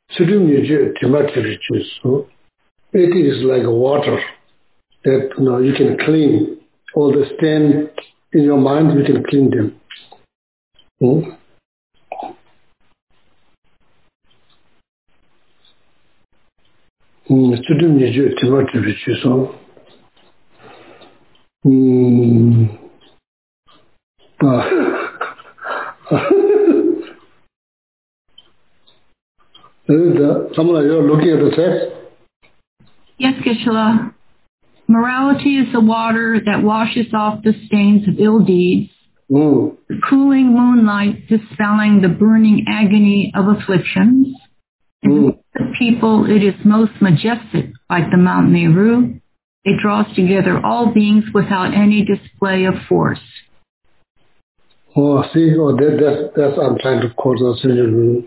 so ethic is like water that you can clean all the stain in your mind, you can clean them. Someone, you're looking at the text? Yes, Geshe-la. Morality is the water that washes off the stains of ill deeds, cooling moonlight dispelling the burning agony of afflictions. In the people, it is most majestic, like the Mount Meru. It draws together all beings without any display of force. Oh, see, that's I'm trying to quote the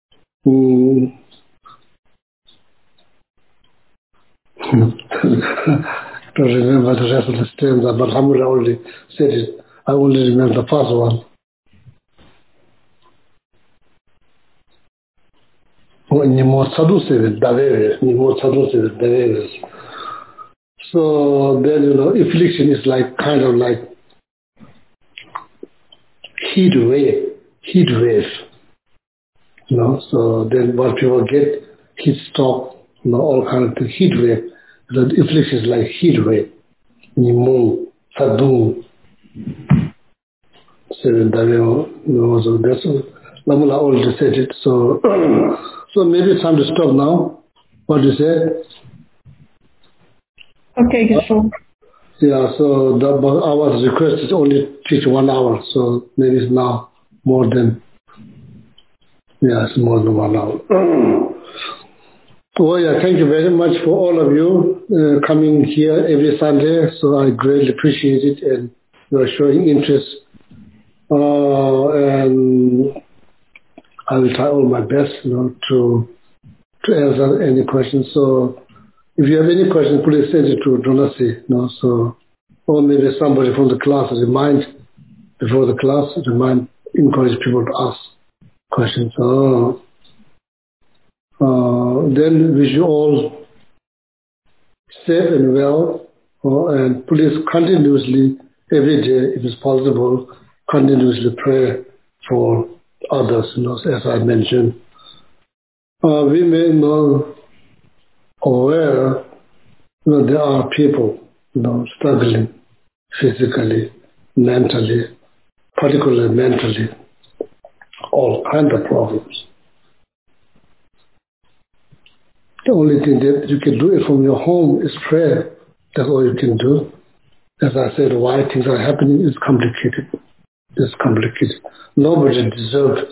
to remember the rest of the stanza, but Hamura only said it. I only remember the first one. So then, affliction is like kind of like heat wave. So then what people get, heat stroke, all kind of heat wave. The affliction is like heat wave. Nimu, sadhu. 7 so that's Lamula already said it. So so maybe it's time to stop now. What do you say? Okay, Geshe-la. Yeah, so our request is only teach 1 hour, so maybe it's now more than, it's more than 1 hour. Well, yeah, thank you very much for all of you coming here every Sunday, so I greatly appreciate it, and you are showing interest. And I will try all my best, to answer any questions. So if you have any questions, please send it to Donasi, so, or maybe somebody from the class encourage people to ask questions. Then wish you all safe and well, and please continuously, every day, if it's possible, continuously pray for others, as I mentioned. We may know aware that there are people, struggling physically, mentally, particularly mentally, all kinds of problems. The only thing that you can do it from your home is prayer. That's all you can do. As I said, why things are happening is complicated. It's complicated. Everybody deserves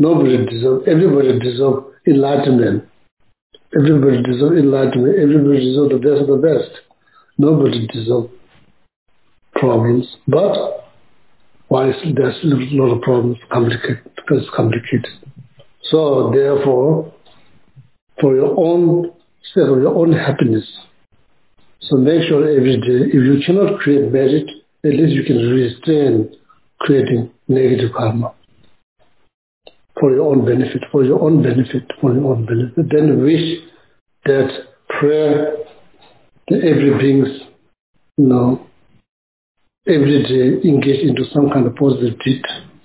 enlightenment. Everybody deserves enlightenment. Everybody deserves the best of the best. Nobody deserves problems. But why there's a lot of problems complicated? Because it's complicated. So therefore, for your own sake of your own happiness, so make sure every day, if you cannot create merit, at least you can restrain creating negative karma for your own benefit, Then wish that prayer, that every beings, every day engage into some kind of positive deed.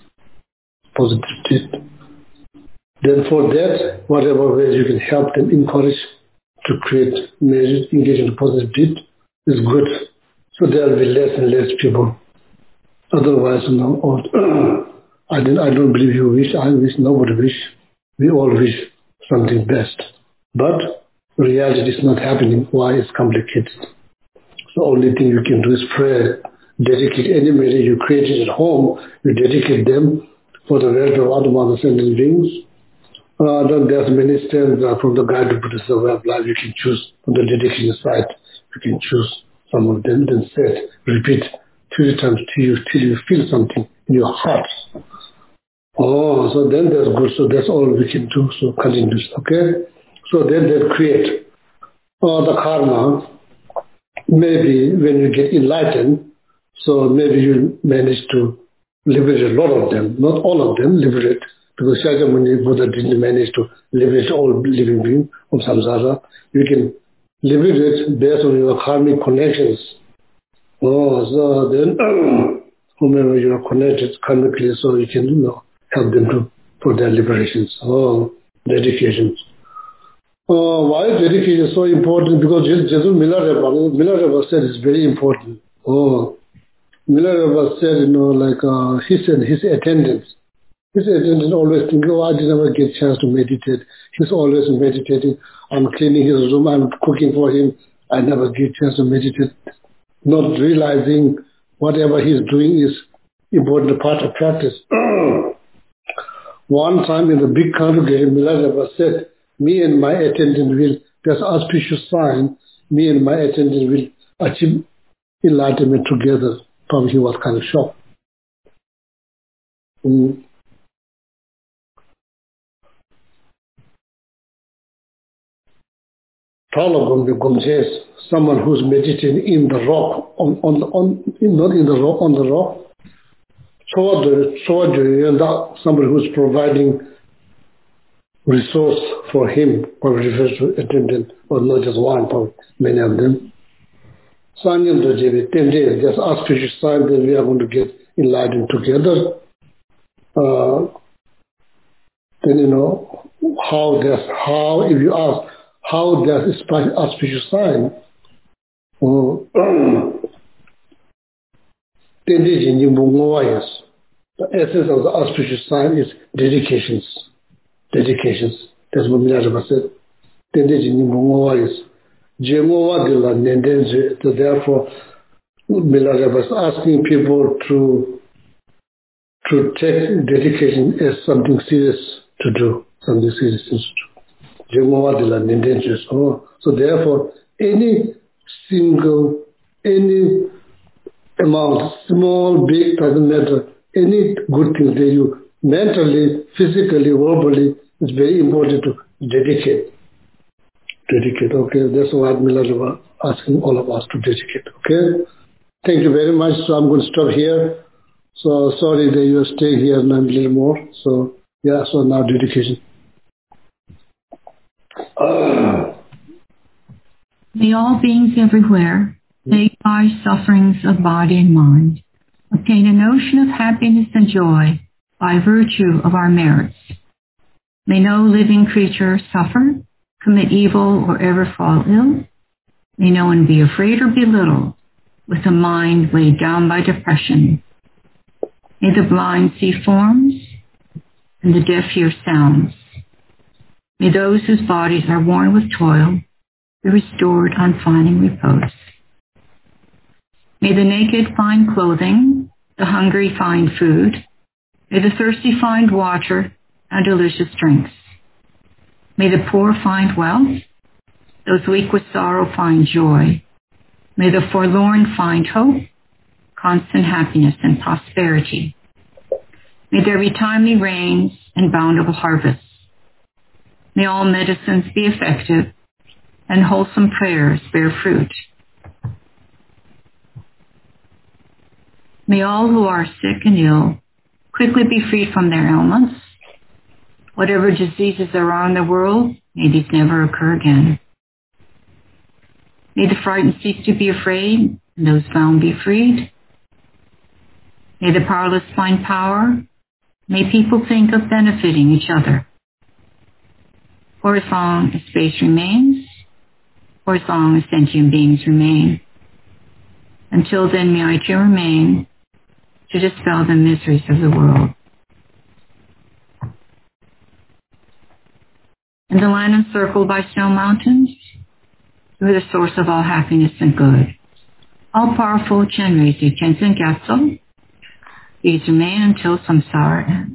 Then for that, whatever ways you can help them, encourage to create merit, engage in positive deed is good. So there will be less and less people. Otherwise, I don't believe you wish, I wish, nobody wish. We all wish something best. But reality is not happening. Why? It's complicated. The only thing you can do is pray. Dedicate any merit you created at home, you dedicate them for the welfare of other mothers and living beings. Then there's many steps from the Guide to Buddhist Way of Life you can choose. On the dedication side, you can choose some of them. Then repeat 3 times till you feel something in your heart. So then that's good. So that's all we can do. So continue. Okay? So then they create the karma. Maybe when you get enlightened, so maybe you manage to liberate a lot of them. Not all of them, liberate. Because Shakyamuni Buddha didn't manage to liberate all living beings from samsara. You can liberate based on your karmic connections. So then, whomever you are connected karmically, so you can help them for their liberations. Dedication. Why is dedication so important? Because Jesus Milarepa said it's very important. Milarepa said, he said his attendants. His attendant always think, I didn't ever get a chance to meditate. He's always meditating. I'm cleaning his room. I'm cooking for him. I never get a chance to meditate. Not realizing whatever he's doing is important part of practice. One time in the big congregation, Milarepa said, me and my attendant will, that's auspicious sign, me and my attendant will achieve enlightenment together. Probably he was kind of shocked. Someone who's meditating in the rock, not in the rock, on the rock. Somebody who's providing resource for him, probably refers to attendant, or not just one, probably many of them. 10 days, just auspicious sign that we are going to get enlightened together. Then if you ask, how does auspicious sign? 10 days in Yimbu Ngawayas. The essence of the auspicious sign is dedications. Dedications. That's what Milarepa said. So therefore, Milarepa is asking people to take dedication as something serious to do. Something serious to do. So therefore, any amount, small, big, doesn't matter. Any good thing that you mentally, physically, verbally, it's very important to dedicate. Dedicate, okay? That's what Milarepa asking all of us to dedicate, okay? Thank you very much. So I'm going to stop here. So sorry that you are staying here a little more. So yeah, so now dedication. May all beings everywhere, plagued by sufferings of body and mind, obtain a notion of happiness and joy by virtue of our merits. May no living creature suffer, commit evil, or ever fall ill. May no one be afraid or belittled, with a mind weighed down by depression. May the blind see forms, and the deaf hear sounds. May those whose bodies are worn with toil be restored on finding repose. May the naked find clothing, the hungry find food. May the thirsty find water and delicious drinks. May the poor find wealth, those weak with sorrow find joy. May the forlorn find hope, constant happiness and prosperity. May there be timely rains and bountiful harvests. May all medicines be effective and wholesome prayers bear fruit. May all who are sick and ill quickly be freed from their ailments. Whatever diseases are on the world, may these never occur again. May the frightened cease to be afraid, and those bound be freed. May the powerless find power. May people think of benefiting each other. For as long as space remains, for as long as sentient beings remain. Until then, may I too remain to dispel the miseries of the world. In the land encircled by snow mountains, you are the source of all happiness and good. All-powerful Chenrezig Tenzin Gyatso, these remain until samsara ends.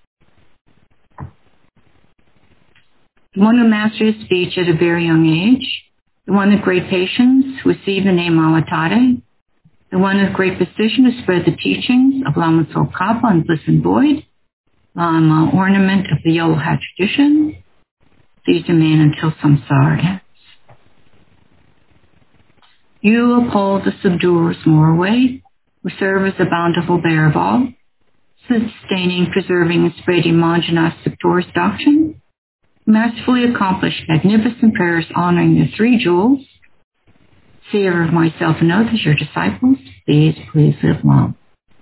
The one who mastered his speech at a very young age, the one of great patience who received the name Alatare, the one of great precision who spread the teachings of Lama Tsongkhapa and Bliss and Void, Lama ornament of the Yellow Hat tradition, these remain until samsara ends. You uphold the subduer's moral way, who serve as the bountiful bearer of all, sustaining, preserving, and spreading Manjunath's victorious doctrine, masterfully accomplished magnificent prayers honoring the three jewels. Savior of myself and others, your disciples, please live long.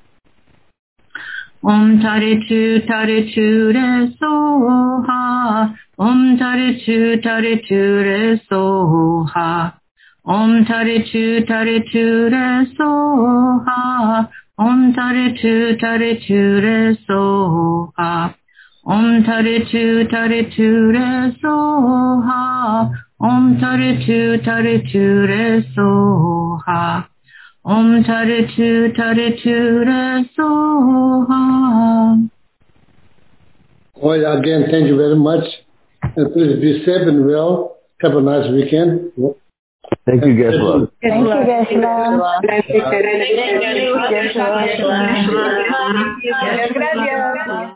Om Taritu Taritu Re Soha, Om Taritu Taritu Re Soha, Om Taritu Taritu Re Soha, Om Taritu Taritu Re Soha, Om Taritu Taritu Re Soha, Om Taritu Taritu Re Soha, Om Taritu Taritu Re Soha. Well, again, thank you very much. And please be safe and well. Have a nice weekend. Thank you, Geshe-la. Thank you, Geshe-la. Thank you, Geshe-la.